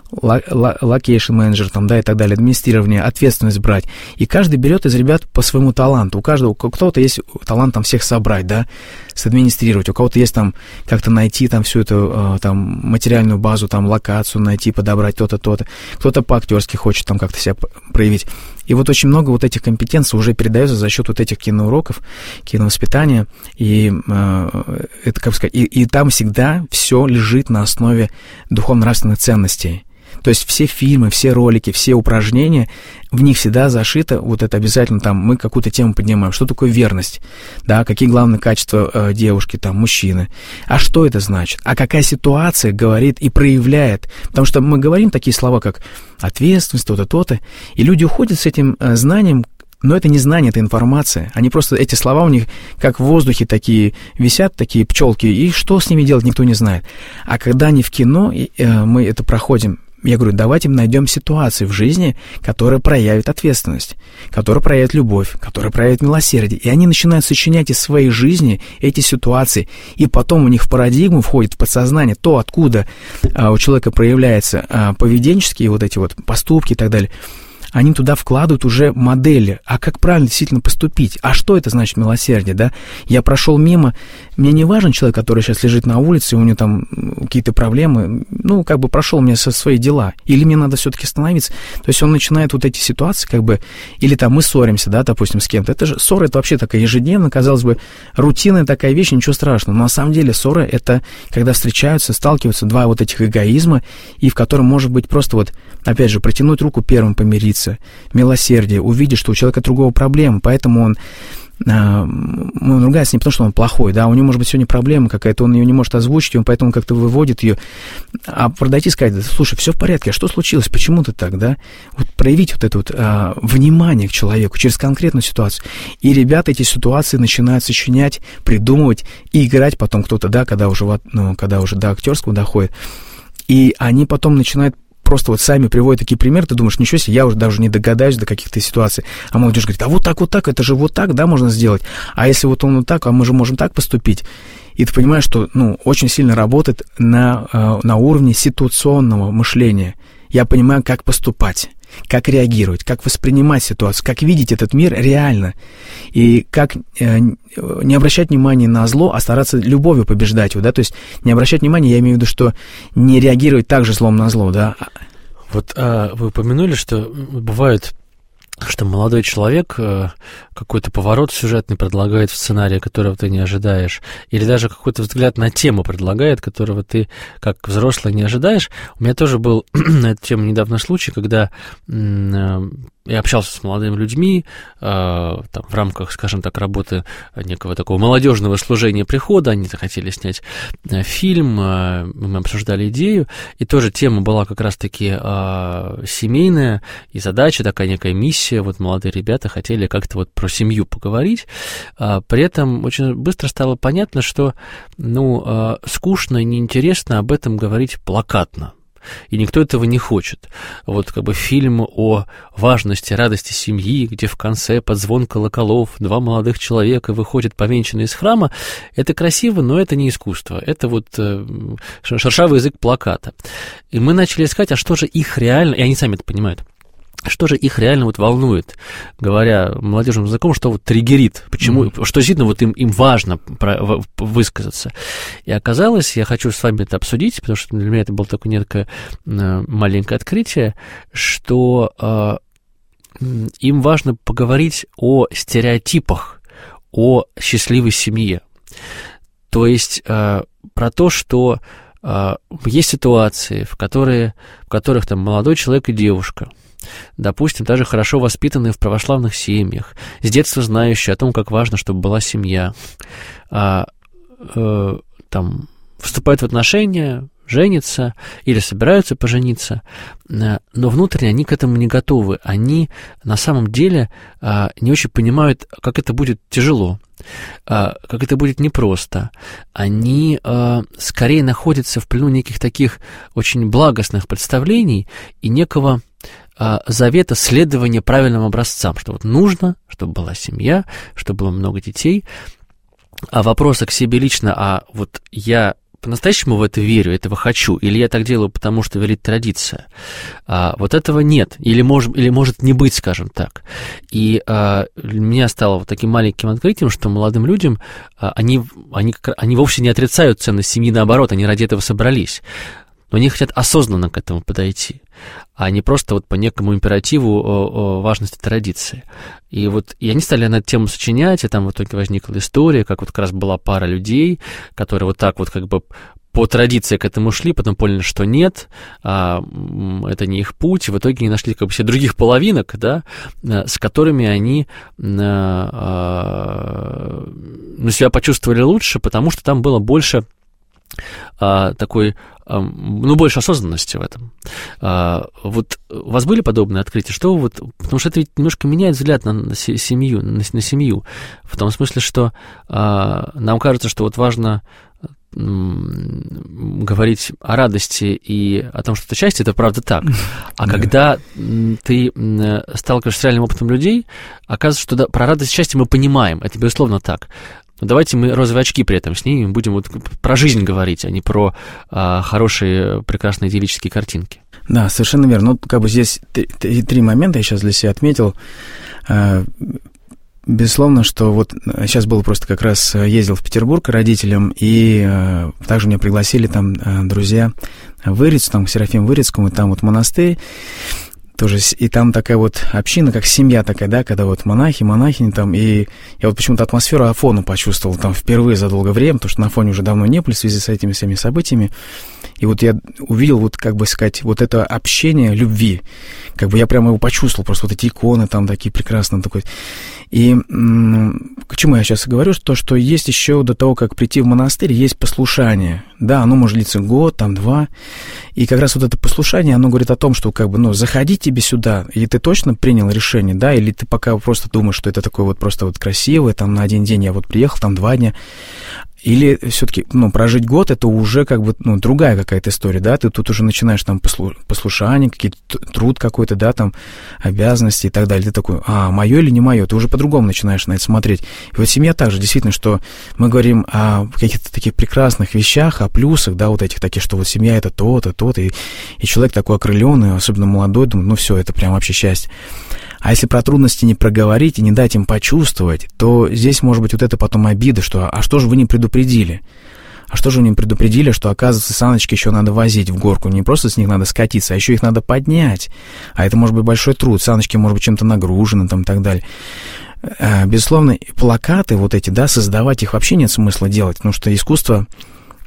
локейшн-менеджер, там, да, и так далее, администрирование, ответственность брать. И каждый берет из ребят по своему таланту. У каждого, у кого-то есть талант там всех собрать, да, садминистрировать, у кого-то есть там как-то найти там всю эту там материальную базу, там локацию найти, подобрать то-то, то-то. Кто-то по-актерски хочет там как-то себя проявить. И вот очень много вот этих компетенций уже передается за счет вот этих киноуроков, киновоспитания. И это, как сказать, и там всегда все лежит на основе духовно-нравственных ценностей. То есть все фильмы, все ролики, все упражнения, в них всегда зашито вот это обязательно, там, мы какую-то тему поднимаем. Что такое верность? Да, какие главные качества девушки, там, мужчины? А что это значит? А какая ситуация говорит и проявляет? Потому что мы говорим такие слова, как ответственность, то-то, то-то, и люди уходят с этим знанием, но это не знание, это информация. Они просто, эти слова у них как в воздухе такие висят, такие пчелки, и что с ними делать, никто не знает. А когда они в кино, мы это проходим, я говорю, давайте найдем ситуации в жизни, которая проявит ответственность, которая проявит любовь, которая проявит милосердие. И они начинают сочинять из своей жизни эти ситуации. И потом у них в парадигму входит в подсознание то, откуда у человека проявляются поведенческие вот эти вот поступки и так далее. Они туда вкладывают уже модели, а как правильно действительно поступить, а что это значит милосердие, да? Я прошел мимо, мне не важен человек, который сейчас лежит на улице, у него там какие-то проблемы, ну, как бы прошел мне со свои дела, или мне надо все-таки остановиться. То есть он начинает вот эти ситуации, как бы, или там мы ссоримся, да, допустим, с кем-то. Это же ссора, это вообще такая ежедневная, казалось бы, рутинная такая вещь, ничего страшного. Но на самом деле ссора — это когда встречаются, сталкиваются два вот этих эгоизма, и в котором может быть просто вот, опять же, протянуть руку первым, помириться, милосердие, увидеть, что у человека другого проблема, поэтому он ругается не потому, что он плохой, да, у него может быть сегодня проблема какая-то, он ее не может озвучить, он поэтому как-то выводит ее, а подойти и сказать, слушай, все в порядке, а что случилось, почему ты так, да, вот проявить вот это вот внимание к человеку через конкретную ситуацию, и ребята эти ситуации начинают сочинять, придумывать и играть потом кто-то, да, когда уже до актерского доходит, и они потом начинают просто вот сами приводят такие примеры, ты думаешь, ничего себе, я уже даже не догадаюсь до каких-то ситуаций. А молодежь говорит, а вот так, это же вот так, да, можно сделать. А если вот он вот так, а мы же можем так поступить. И ты понимаешь, что, ну, очень сильно работает на уровне ситуационного мышления. Я понимаю, как поступать, как реагировать, как воспринимать ситуацию, как видеть этот мир реально. И как не обращать внимания на зло, а стараться любовью побеждать его, да, то есть не обращать внимания, я имею в виду, что не реагировать так же злом на зло, да. Вот вы упомянули, что бывает, что молодой человек какой-то поворот сюжетный предлагает в сценарии, которого ты не ожидаешь, или даже какой-то взгляд на тему предлагает, которого ты, как взрослый, не ожидаешь. У меня тоже был на эту тему недавно случай, когда я общался с молодыми людьми там, в рамках, скажем так, работы некого такого молодежного служения прихода. Они захотели снять фильм, мы обсуждали идею, и тоже тема была как раз-таки семейная, и задача, такая некая миссия. Вот молодые ребята хотели как-то вот про семью поговорить. При этом очень быстро стало понятно, что скучно и неинтересно об этом говорить плакатно. И никто этого не хочет. Вот как бы фильм о важности, радости семьи, где в конце под звон колоколов два молодых человека выходят повенчанные из храма, это красиво, но это не искусство. Это вот шершавый язык плаката. И мы начали искать, а что же их реально, и они сами это понимают, что же их реально вот волнует, говоря молодежным языком, что вот триггерит, почему, что действительно вот им важно высказаться. И оказалось, я хочу с вами это обсудить, потому что для меня это было такое некое маленькое открытие, что им важно поговорить о стереотипах, о счастливой семье. То есть про то, что есть ситуации, в которых там молодой человек и девушка, допустим, даже хорошо воспитанные в православных семьях, с детства знающие о том, как важно, чтобы была семья, там, вступают в отношения, женятся или собираются пожениться, но внутренне они к этому не готовы. Они на самом деле не очень понимают, как это будет тяжело, как это будет непросто. Они скорее находятся в плену неких таких очень благостных представлений и некого завета следования правильным образцам, что вот нужно, чтобы была семья, чтобы было много детей. А вопросы к себе лично, а вот я по-настоящему в это верю, этого хочу, или я так делаю, потому что велит традиция. Вот этого нет, или может не быть, скажем так. И для меня стало вот таким маленьким открытием, что молодым людям, они вовсе не отрицают ценность семьи, наоборот, они ради этого собрались. Но они хотят осознанно к этому подойти, а не просто вот по некому императиву важности традиции. И они стали на эту тему сочинять, и там в итоге возникла история, как вот как раз была пара людей, которые вот так вот как бы по традиции к этому шли, потом поняли, что нет, это не их путь, и в итоге они нашли как бы себе других половинок, да, с которыми они себя почувствовали лучше, потому что там было больше больше осознанности в этом. Вот у вас были подобные открытия? Потому что это ведь немножко меняет взгляд на семью, на семью, в том смысле, что нам кажется, что вот важно говорить о радости и о том, что это счастье, это правда так. А когда ты сталкиваешься с реальным опытом людей, оказывается, что про радость и счастье мы понимаем, это безусловно так. Но давайте мы розовые очки при этом снимем, будем вот про жизнь говорить, а не про хорошие, прекрасные идиллические картинки. Да, совершенно верно. Ну, как бы здесь три момента я сейчас для себя отметил. Безусловно, что вот сейчас был просто как раз ездил в Петербург к родителям, и также меня пригласили там друзья в Вырицу, там к Серафиму Вырицкому, и там вот монастырь. Тоже, и там такая вот община, как семья такая, да, когда вот монахини там, и я вот почему-то атмосферу Афону почувствовал там впервые за долгое время, потому что на Афоне уже давно не были в связи с этими всеми событиями, и вот я увидел, вот как бы сказать, вот это общение любви, как бы я прямо его почувствовал, просто вот эти иконы там такие прекрасные, такой. И к чему я сейчас говорю, что есть еще до того, как прийти в монастырь, есть послушание, да, оно может длиться год, там, 2, и как раз вот это послушание, оно говорит о том, что как бы, заходи тебе сюда, и ты точно принял решение, да, или ты пока просто думаешь, что это такое вот просто вот красивое, там, на один день я вот приехал, там, 2 дня, или все-таки, прожить год, это уже как бы, другая какая-то история, да, ты тут уже начинаешь там послушание, какие-то труд какой-то, да, там, обязанности и так далее, ты такой, мое или не мое, ты уже по-другому начинаешь на это смотреть. И вот семья также, действительно, что мы говорим о каких-то таких прекрасных вещах, о плюсах, да, вот этих таких, что вот семья это то-то, то-то, и человек такой окрыленный, особенно молодой, думает, все, это прям вообще счастье. А если про трудности не проговорить и не дать им почувствовать, то здесь может быть вот это потом обида, что а что же вы не предупредили? А что же вы не предупредили, что, оказывается, саночки еще надо возить в горку, не просто с них надо скатиться, а еще их надо поднять. А это может быть большой труд, саночки может быть чем-то нагружены там и так далее. Безусловно, плакаты вот эти, да, создавать их вообще нет смысла делать, потому что искусство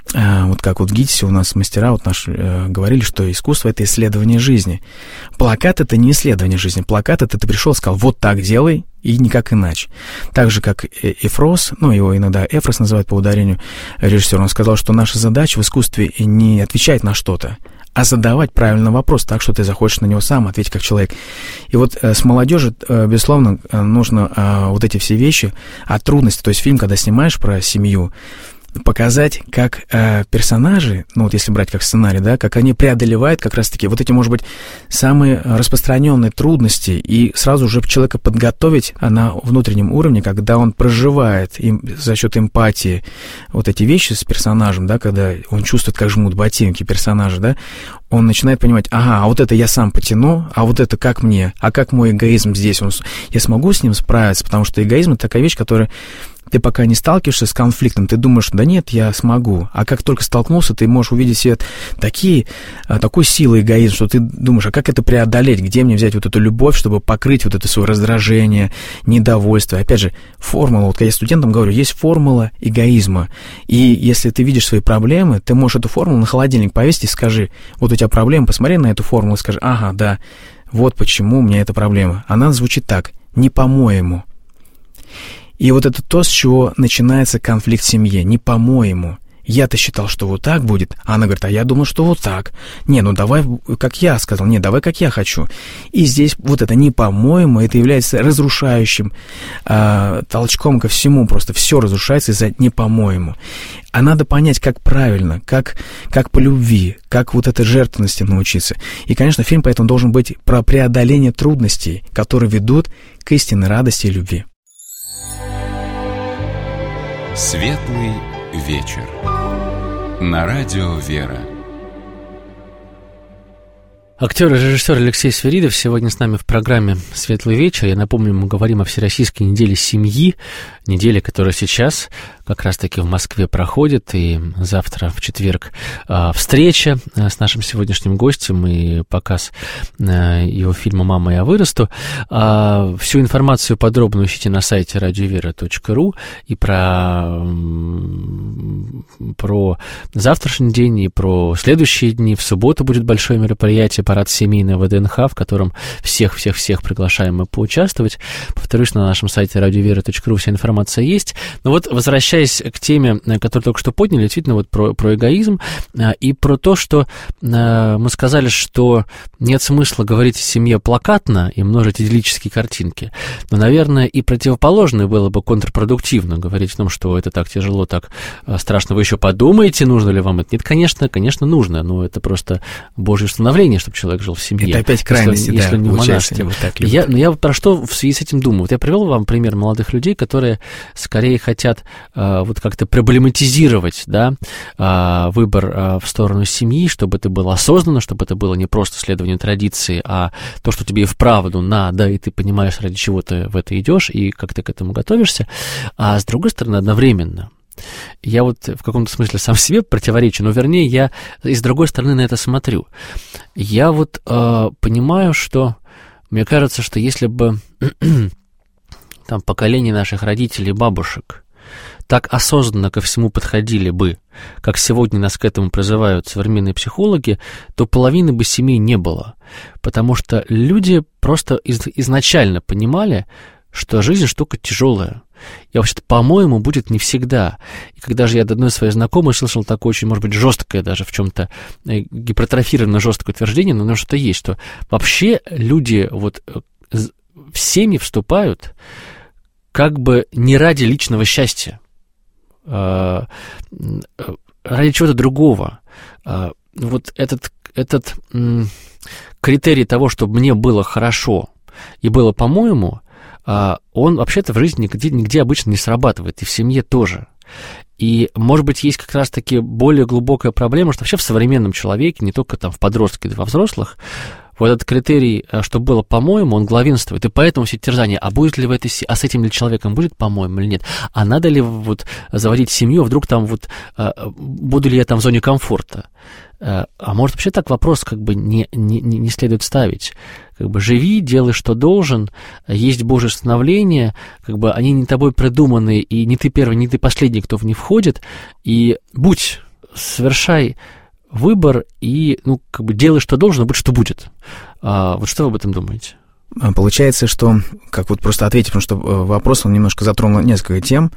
вот как вот в ГИТИСе у нас мастера вот наши говорили, что искусство — это исследование жизни. Плакат — это не исследование жизни. Плакат — это ты пришел и сказал: вот так делай, и никак иначе. Так же, как Эфрос, его иногда Эфрос называют по ударению режиссера, он сказал, что наша задача в искусстве не отвечать на что-то, а задавать правильный вопрос так, что ты захочешь на него сам ответить как человек. И вот с молодежью, безусловно, нужно вот эти все вещи от трудностей, то есть фильм, когда снимаешь про семью, показать, как персонажи, вот если брать как сценарий, да, как они преодолевают как раз-таки вот эти, может быть, самые распространенные трудности, и сразу же человека подготовить на внутреннем уровне, когда он проживает за счет эмпатии вот эти вещи с персонажем, да, когда он чувствует, как жмут ботинки персонажа, да, он начинает понимать: ага, а вот это я сам потяну, а вот это как мне, а как мой эгоизм здесь, я смогу с ним справиться, потому что эгоизм — это такая вещь, которая ты пока не сталкиваешься с конфликтом, ты думаешь: да нет, я смогу. А как только столкнулся, ты можешь увидеть в себе такой силы эгоизм, что ты думаешь: а как это преодолеть? Где мне взять вот эту любовь, чтобы покрыть вот это свое раздражение, недовольство? Опять же, формула, вот когда я студентам говорю, есть формула эгоизма. И если ты видишь свои проблемы, ты можешь эту формулу на холодильник повесить и скажи: вот у тебя проблема, посмотри на эту формулу и скажи: ага, да, вот почему у меня эта проблема. Она звучит так: не по-моему. И вот это то, с чего начинается конфликт в семье. Не по-моему. Я-то считал, что вот так будет. А она говорит: а я думал, что вот так. Не, давай, как я сказал. Не, давай, как я хочу. И здесь вот это не по-моему, это является разрушающим толчком ко всему. Просто все разрушается из-за не по-моему. А надо понять, как правильно, как по любви, как вот этой жертвенности научиться. И, конечно, фильм поэтому должен быть про преодоление трудностей, которые ведут к истинной радости и любви. Светлый вечер. На радио «Вера». Актер и режиссер Алексей Свиридов сегодня с нами в программе «Светлый вечер». Я напомню, мы говорим о Всероссийской неделе семьи, неделе, которая сейчас как раз-таки в Москве проходит, и завтра, в четверг, встреча с нашим сегодняшним гостем и показ его фильма «Мама, я вырасту». Всю информацию подробно ищите на сайте radiovera.ru, и про завтрашний день, и про следующие дни. В субботу будет большое мероприятие, парад семейный ВДНХ, в котором всех приглашаем мы поучаствовать. Повторюсь, на нашем сайте radiovera.ru вся информация есть. Но вот, возвращаясь к теме, которую только что подняли, действительно, вот про эгоизм и про то, что мы сказали, что нет смысла говорить о семье плакатно и множить идиллические картинки. Но, наверное, и противоположное было бы контрпродуктивно говорить о том, что это так тяжело, так страшно. Вы еще подумаете, нужно ли вам это. Нет, конечно, нужно, но это просто Божье установление, чтобы человек жил в семье. Это опять крайности, если не в монашестве. Вот я про что в связи с этим думаю? Вот я привел вам пример молодых людей, которые скорее хотят вот как-то проблематизировать, да, выбор в сторону семьи, чтобы это было осознанно, чтобы это было не просто следование традиции, а то, что тебе и вправду надо, и ты понимаешь, ради чего ты в это идешь, и как ты к этому готовишься. А с другой стороны, одновременно я вот в каком-то смысле сам себе противоречу, но вернее я и с другой стороны на это смотрю. Я вот понимаю, что мне кажется, что если бы там поколение наших родителей, бабушек так осознанно ко всему подходили бы, как сегодня нас к этому призывают современные психологи, то половины бы семей не было. Потому что люди просто изначально понимали, что жизнь штука тяжелая. И вообще-то, по-моему, будет не всегда. И когда же я от одной своей знакомой слышал такое очень, может быть, жесткое, даже в чем-то гипертрофированное жесткое утверждение, но что-то есть, что вообще люди вот в семьи вступают как бы не ради личного счастья, ради чего-то другого. Вот этот критерий того, чтобы мне было хорошо и было по-моему, он вообще-то в жизни нигде обычно не срабатывает, и в семье тоже. И, может быть, есть как раз-таки более глубокая проблема, что вообще в современном человеке, не только там в подростке, да и во взрослых, вот этот критерий, что было по-моему, он главенствует, и поэтому все терзания, а будет ли в этой с этим ли человеком будет по-моему или нет, а надо ли вот заводить семью, вдруг там вот буду ли я там в зоне комфорта, а может вообще так вопрос как бы не следует ставить, как бы живи, делай, что должен, есть Божье установление, как бы они не тобой придуманы, и не ты первый, не ты последний, кто в них входит, и будь совершай выбор и, делай, что должно, будь, что будет. Вот что вы об этом думаете? Получается, что, как вот просто ответить, потому что вопрос, он немножко затронул несколько тем.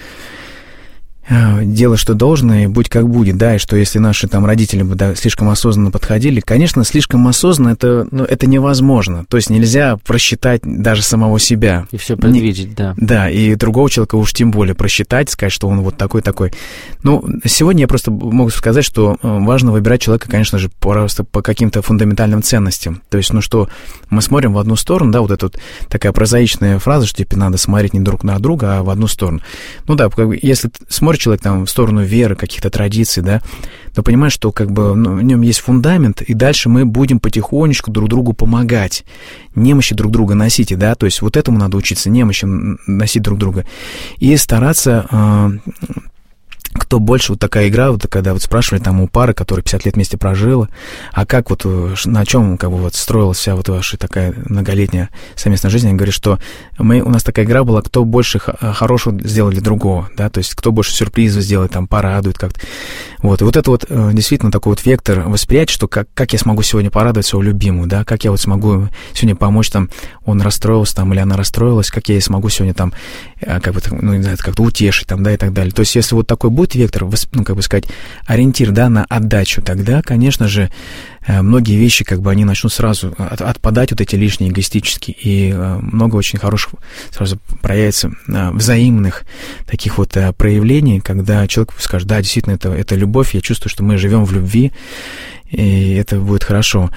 Делай, что должно, и будь как будет, да, и что если наши там родители бы слишком осознанно подходили, конечно, слишком осознанно это невозможно, то есть нельзя просчитать даже самого себя. И все предвидеть, да. Да, и другого человека уж тем более просчитать, сказать, что он вот такой-такой. Сегодня я просто могу сказать, что важно выбирать человека, конечно же, просто по каким-то фундаментальным ценностям, то есть, что мы смотрим в одну сторону, да, вот эта вот такая прозаичная фраза, что тебе надо смотреть не друг на друга, а в одну сторону. Если смотришь человек там в сторону веры, каких-то традиций, да, то понимаешь, что в нем есть фундамент, и дальше мы будем потихонечку друг другу помогать, немощи друг друга носить, да, то есть вот этому надо учиться, немощи носить друг друга, и стараться... Кто больше, вот такая игра, вот когда вот спрашивали там у пары, которая 50 лет вместе прожила, а как вот, на чем строилась вся вот ваша такая многолетняя совместная жизнь, они говорят, что у нас такая игра была, кто больше хорошего сделал для другого, да, то есть кто больше сюрпризов сделает, там, порадует как-то. Вот, и вот это вот действительно такой вот вектор восприятия, что как я смогу сегодня порадовать своего любимого, да, как я вот смогу сегодня помочь, там, он расстроился, там, или она расстроилась, как я ей смогу сегодня там, как-то утешить, там, да, и так далее. То есть если вот такой будет вектор, ориентир, да, на отдачу, тогда, конечно же, многие вещи, они начнут сразу отпадать, вот эти лишние, эгоистические, и много очень хороших сразу проявится взаимных таких вот проявлений, когда человек скажет, да, действительно, это любовь, я чувствую, что мы живем в любви, и это будет хорошо.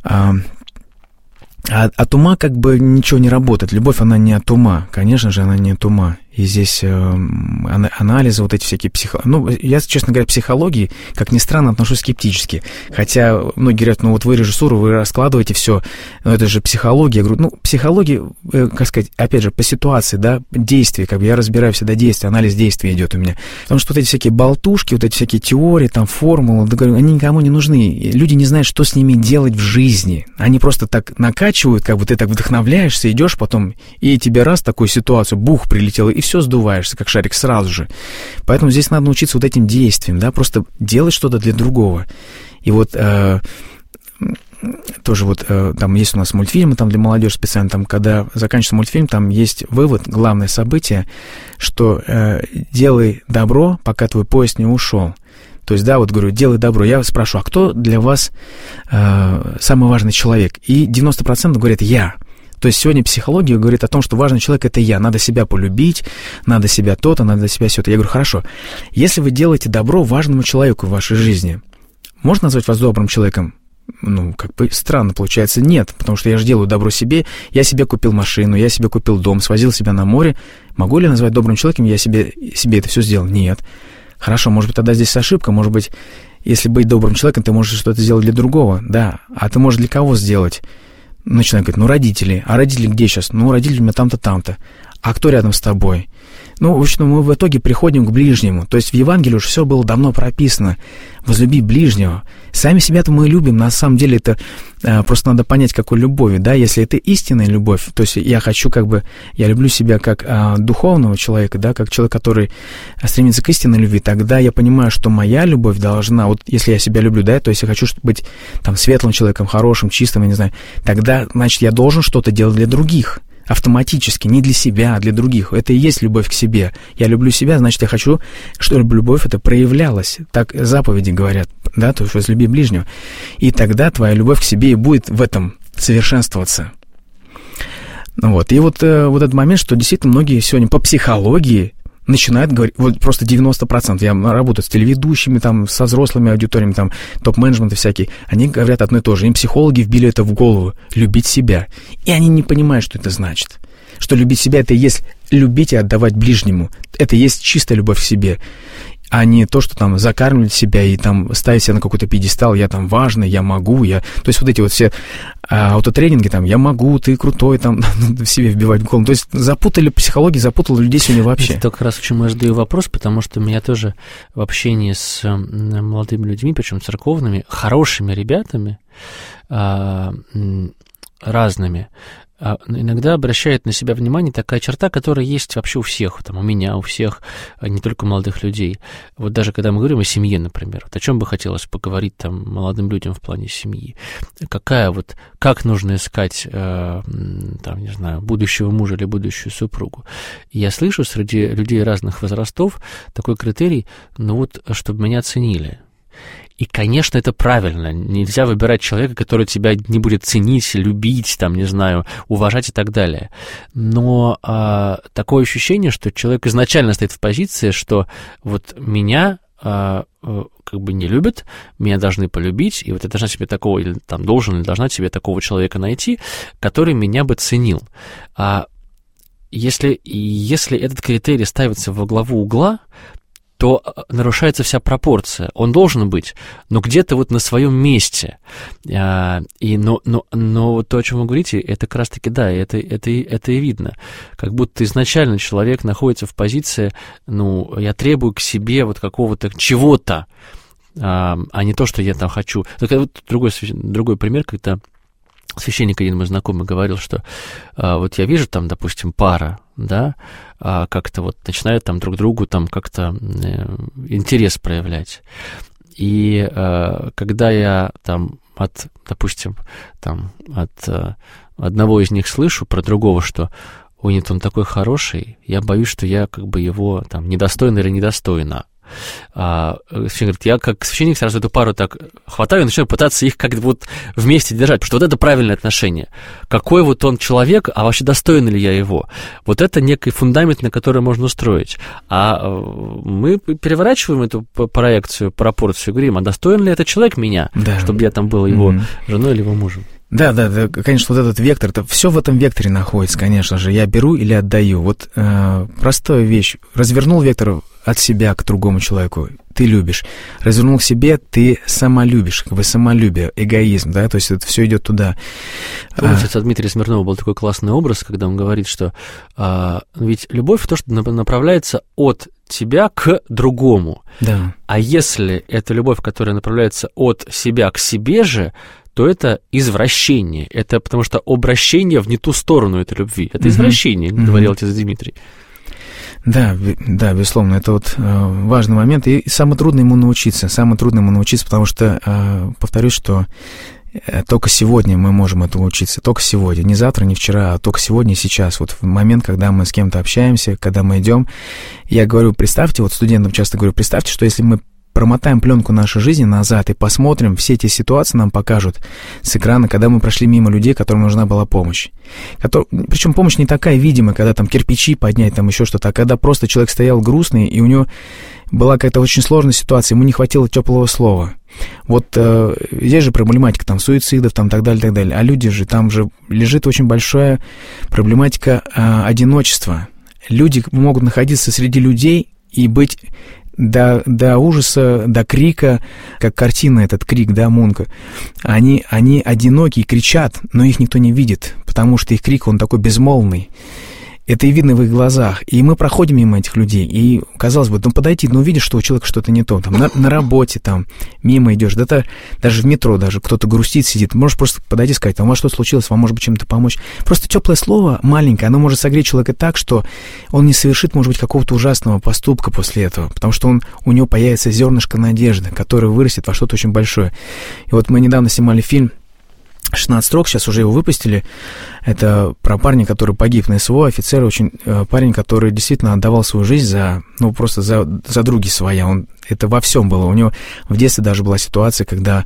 От ума ничего не работает. Любовь, она не от ума. Конечно же, она не от ума. И здесь анализы, вот эти всякие я, честно говоря, к психологии, как ни странно, отношусь скептически. Хотя многие говорят, вы режиссуру, вы раскладываете все, но это же психология. Я говорю, психология, опять же, по ситуации, да, действия, я разбираю всегда действия, анализ действий идет у меня. Потому что вот эти всякие болтушки, вот эти всякие теории, там, формулы, они никому не нужны. Люди не знают, что с ними делать в жизни. Они просто так накачивают, ты так вдохновляешься, идешь потом, и тебе раз такую ситуацию, бух, прилетел, и все сдуваешься, как шарик, сразу же. Поэтому здесь надо научиться вот этим действиям, да, просто делать что-то для другого. И вот тоже там есть у нас мультфильмы там для молодежи специально, там, когда заканчивается мультфильм, там есть вывод, главное событие, что делай добро, пока твой поезд не ушел. То есть, да, говорю, делай добро. Я спрашиваю, а кто для вас самый важный человек? И 90% говорят, я. То есть сегодня психология говорит о том, что важный человек — это я. Надо себя полюбить, надо себя то-то, надо себя сё-то. Я говорю, хорошо, если вы делаете добро важному человеку в вашей жизни, можно назвать вас добрым человеком? Странно получается, нет, потому что я же делаю добро себе, я себе купил машину, я себе купил дом, свозил себя на море. Могу ли назвать добрым человеком, я себе это все сделал? Нет. Хорошо, может быть, тогда здесь ошибка, может быть, если быть добрым человеком, ты можешь что-то сделать для другого, да, а ты можешь для кого сделать? Начинаю говорить, родители. А родители где сейчас? Родители у меня там-то, там-то. А кто рядом с тобой? В общем, мы в итоге приходим к ближнему. То есть в Евангелии уже все было давно прописано. Возлюби ближнего. Сами себя-то мы любим. На самом деле это просто надо понять, какой любовью. Да? Если это истинная любовь, то есть я хочу я люблю себя как духовного человека, да, как человек, который стремится к истинной любви, тогда я понимаю, что моя любовь должна, если я себя люблю, да, то есть я хочу быть там светлым человеком, хорошим, чистым, я не знаю, тогда, значит, я должен что-то делать для других. Автоматически, не для себя, а для других. Это и есть любовь к себе. Я люблю себя, значит, я хочу, чтобы любовь это проявлялась. Так заповеди говорят, да, то есть возлюби ближнего. И тогда твоя любовь к себе и будет в этом совершенствоваться. И вот этот момент, что действительно многие сегодня по психологии начинают говорить, просто 90%, я работаю с телеведущими, там, со взрослыми аудиториями, там, топ-менеджменты всякие, они говорят одно и то же, им психологи вбили это в голову, любить себя, и они не понимают, что это значит, что любить себя — это и есть любить и отдавать ближнему, это и есть чистая любовь к себе, а не то, что там закармливать себя и там ставить себя на какой-то пьедестал, я там важный, я могу, то есть вот эти вот все аутотренинги, там, я могу, ты крутой, там, в себе вбивать в голову, то есть запутали психологию, запутали людей сегодня вообще. Это как раз почему я задаю вопрос, потому что меня тоже в общении с молодыми людьми, причем церковными, хорошими ребятами, разными, иногда обращает на себя внимание такая черта, которая есть вообще у всех, там, у меня, у всех, не только у молодых людей. Вот даже когда мы говорим о семье, например, вот о чем бы хотелось поговорить там молодым людям в плане семьи, как нужно искать, там, не знаю, будущего мужа или будущую супругу. И я слышу среди людей разных возрастов такой критерий, чтобы меня ценили. И, конечно, это правильно. Нельзя выбирать человека, который тебя не будет ценить, любить, там, не знаю, уважать и так далее. Но такое ощущение, что человек изначально стоит в позиции, что вот меня не любят, меня должны полюбить, и вот я должна себе такого, или там должен, или должна себе такого человека найти, который меня бы ценил. Если этот критерий ставится во главу угла, то нарушается вся пропорция. Он должен быть, но где-то вот на своем месте. Но то, о чем вы говорите, это как раз-таки, да, это и видно. Как будто изначально человек находится в позиции, я требую к себе вот какого-то чего-то, а не то, что я там хочу. Вот другой пример, когда священник один мой знакомый говорил, что вот я вижу там, допустим, пара, да, как-то вот начинают там друг другу там как-то интерес проявлять. И когда я там от одного из них слышу про другого, что ой, нет, он такой хороший, я боюсь, что я как бы его там недостойна или недостойна. Священник говорит, я как священник сразу эту пару так хватаю и начинаю пытаться их как-то вот вместе держать, потому что вот это правильное отношение. Какой вот он человек, а вообще достоин ли я его? Вот это некий фундамент, на который можно устроить. А мы переворачиваем эту проекцию, пропорцию, говорим, а достоин ли этот человек меня, чтобы я там был его женой или его мужем? Да, конечно, вот этот вектор, это все в этом векторе находится, конечно же. Я беру или отдаю. Вот простая вещь. Развернул вектор от себя к другому человеку, ты любишь. Развернул к себе, ты самолюбишь, как бы самолюбие, эгоизм, да, то есть это все идет туда. Помните, от Дмитрия Смирнова был такой классный образ, когда он говорит, что ведь любовь — то, что направляется от тебя к другому. Да. А если это любовь, которая направляется от себя к себе же, то это извращение. Это потому что обращение в не ту сторону этой любви. Это извращение, говорил отец Дмитрий. Да, безусловно, это вот важный момент, и самое трудное ему научиться, потому что, повторюсь, что только сегодня мы можем этому учиться, только сегодня, не завтра, не вчера, а только сегодня и сейчас, вот в момент, когда мы с кем-то общаемся, когда мы идем, я говорю, представьте, вот студентам часто говорю, представьте, что если мы промотаем пленку нашей жизни назад и посмотрим, все эти ситуации нам покажут с экрана, когда мы прошли мимо людей, которым нужна была помощь. Причем помощь не такая видимая, когда там кирпичи поднять, там еще что-то, а когда просто человек стоял грустный, и у него была какая-то очень сложная ситуация, ему не хватило теплого слова. Вот здесь же проблематика там суицидов, там так далее, так далее. А люди же, там же лежит очень большая проблематика одиночества. Люди могут находиться среди людей и быть до ужаса, до крика, как картина этот крик, да, Мунка. Они одиноки и кричат, но их никто не видит, потому что их крик, он такой безмолвный. Это и видно в их глазах. И мы проходим мимо этих людей, и, казалось бы, подойти, увидишь, что у человека что-то не то. Там, на работе, там, мимо идешь, даже в метро, даже кто-то грустит, сидит. Можешь просто подойти и сказать, у вас что случилось, вам может быть чем-то помочь. Просто теплое слово маленькое, оно может согреть человека так, что он не совершит, может быть, какого-то ужасного поступка после этого, потому что у него появится зернышко надежды, которое вырастет во что-то очень большое. И вот мы недавно снимали фильм «16 строк», сейчас уже его выпустили. Это про парня, который погиб на СВО, офицер, очень парень, который действительно отдавал свою жизнь просто за други своя. Это во всем было. У него в детстве даже была ситуация, когда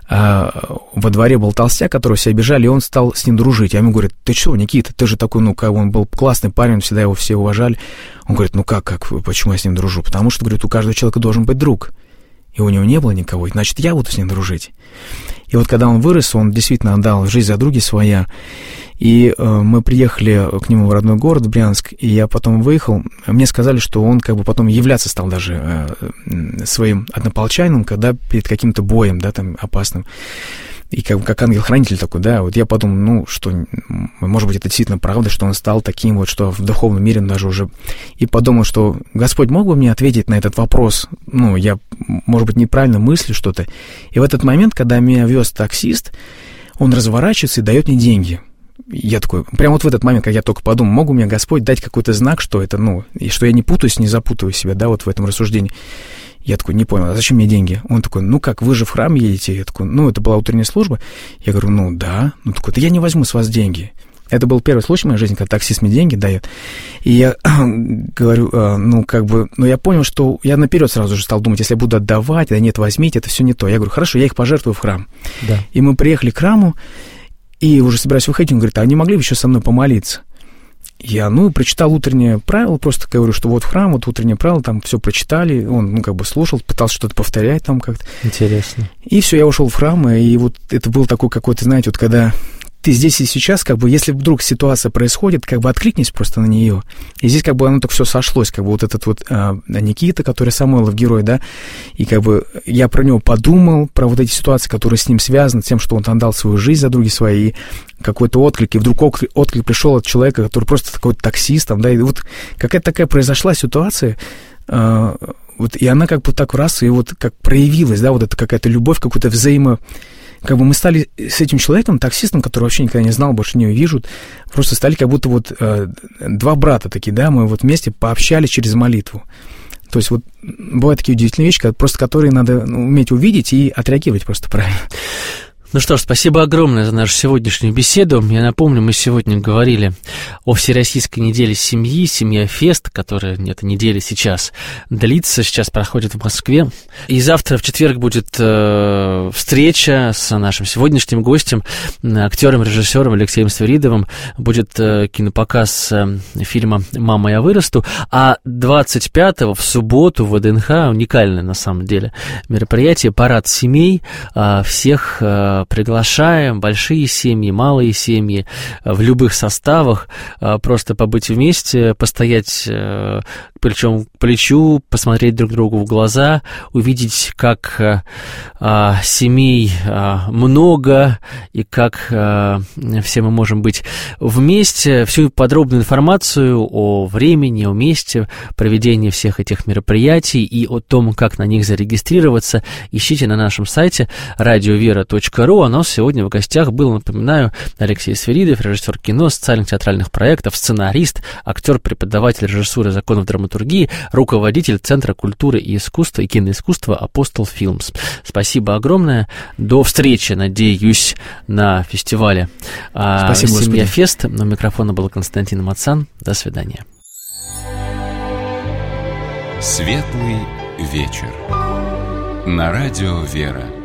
во дворе был толстяк, которого все обижали, и он стал с ним дружить. А ему говорят, ты что, Никита, ты же такой, он был классный парень, всегда его все уважали. Он говорит, почему я с ним дружу? Потому что, говорит, у каждого человека должен быть друг. И у него не было никого, значит, я буду с ним дружить. И вот когда он вырос, он действительно отдал жизнь за други своя. И мы приехали к нему в родной город, Брянск, и я потом выехал. Мне сказали, что он как бы потом являться стал даже своим однополчанином, когда перед каким-то боем, да, там, опасным. И как ангел-хранитель такой, да, вот я подумал, что, может быть, это действительно правда, что он стал таким вот, что в духовном мире даже уже... И подумал, что Господь мог бы мне ответить на этот вопрос? Я, может быть, неправильно мыслю что-то. И в этот момент, когда меня вез таксист, он разворачивается и дает мне деньги. Я такой, прямо вот в этот момент, как я только подумал, могу мне Господь дать какой-то знак, что это, и что я не путаюсь, не запутываю себя, да, вот в этом рассуждении. Я такой, не понял, а зачем мне деньги? Он такой, как, вы же в храм едете? Я такой, это была утренняя служба. Я говорю, да. Такой, да я не возьму с вас деньги. Это был первый случай в моей жизни, когда таксист мне деньги дает. И я говорю, я понял, что я наперед сразу же стал думать, если я буду отдавать, да нет, возьмите, это все не то. Я говорю, хорошо, я их пожертвую в храм. Да. И мы приехали к храму, и уже собираюсь выходить, он говорит, а не могли бы еще со мной помолиться? Я, прочитал утреннее правило, просто говорю, что вот в храм, вот утреннее правило, там все прочитали, он, слушал, пытался что-то повторять там как-то. Интересно. И все, я ушел в храм, и вот это был такой какой-то, знаете, вот когда ты здесь и сейчас, если вдруг ситуация происходит, откликнись просто на нее. И здесь оно так все сошлось, вот этот вот Никита, который Самойлов герой, да, и я про него подумал, про вот эти ситуации, которые с ним связаны, тем, что он отдал свою жизнь за други свои, и какой-то отклик, и вдруг отклик пришел от человека, который просто такой таксист, там, да, и вот какая-то такая произошла ситуация, и она так раз, и вот как проявилась, да, вот это какая-то любовь, какой-то мы стали с этим человеком, таксистом, который вообще никогда не знал, больше не увижу, просто стали как будто два брата такие, да, мы вместе пообщались через молитву. То есть бывают такие удивительные вещи, которые надо уметь увидеть и отреагировать просто правильно. Ну что ж, спасибо огромное за нашу сегодняшнюю беседу. Я напомню, мы сегодня говорили о Всероссийской неделе семьи, «Семья-фест», которая эта неделя сейчас длится, сейчас проходит в Москве. И завтра, в четверг, будет встреча с нашим сегодняшним гостем, актером, режиссером Алексеем Свиридовым. Будет кинопоказ фильма «Мама, я вырасту». А 25-го, в субботу, в ВДНХ, уникальное на самом деле мероприятие, парад семей. Всех приглашаем, большие семьи, малые семьи, в любых составах, просто побыть вместе, постоять плечом к плечу, посмотреть друг другу в глаза, увидеть, как семей много и как все мы можем быть вместе. Всю подробную информацию о времени, о месте проведения всех этих мероприятий и о том, как на них зарегистрироваться, ищите на нашем сайте radiovera.ru. У нас сегодня в гостях был, напоминаю, Алексей Свиридов, режиссер кино, социальных театральных проектов, сценарист, актер, преподаватель режиссуры законов драматургии, руководитель Центра культуры и искусства и киноискусства «Апостол Филмс». Спасибо огромное. До встречи, надеюсь, на фестивале «Семья-фест». У микрофона был Константин Мацан. До свидания. Светлый вечер. На радио «Вера».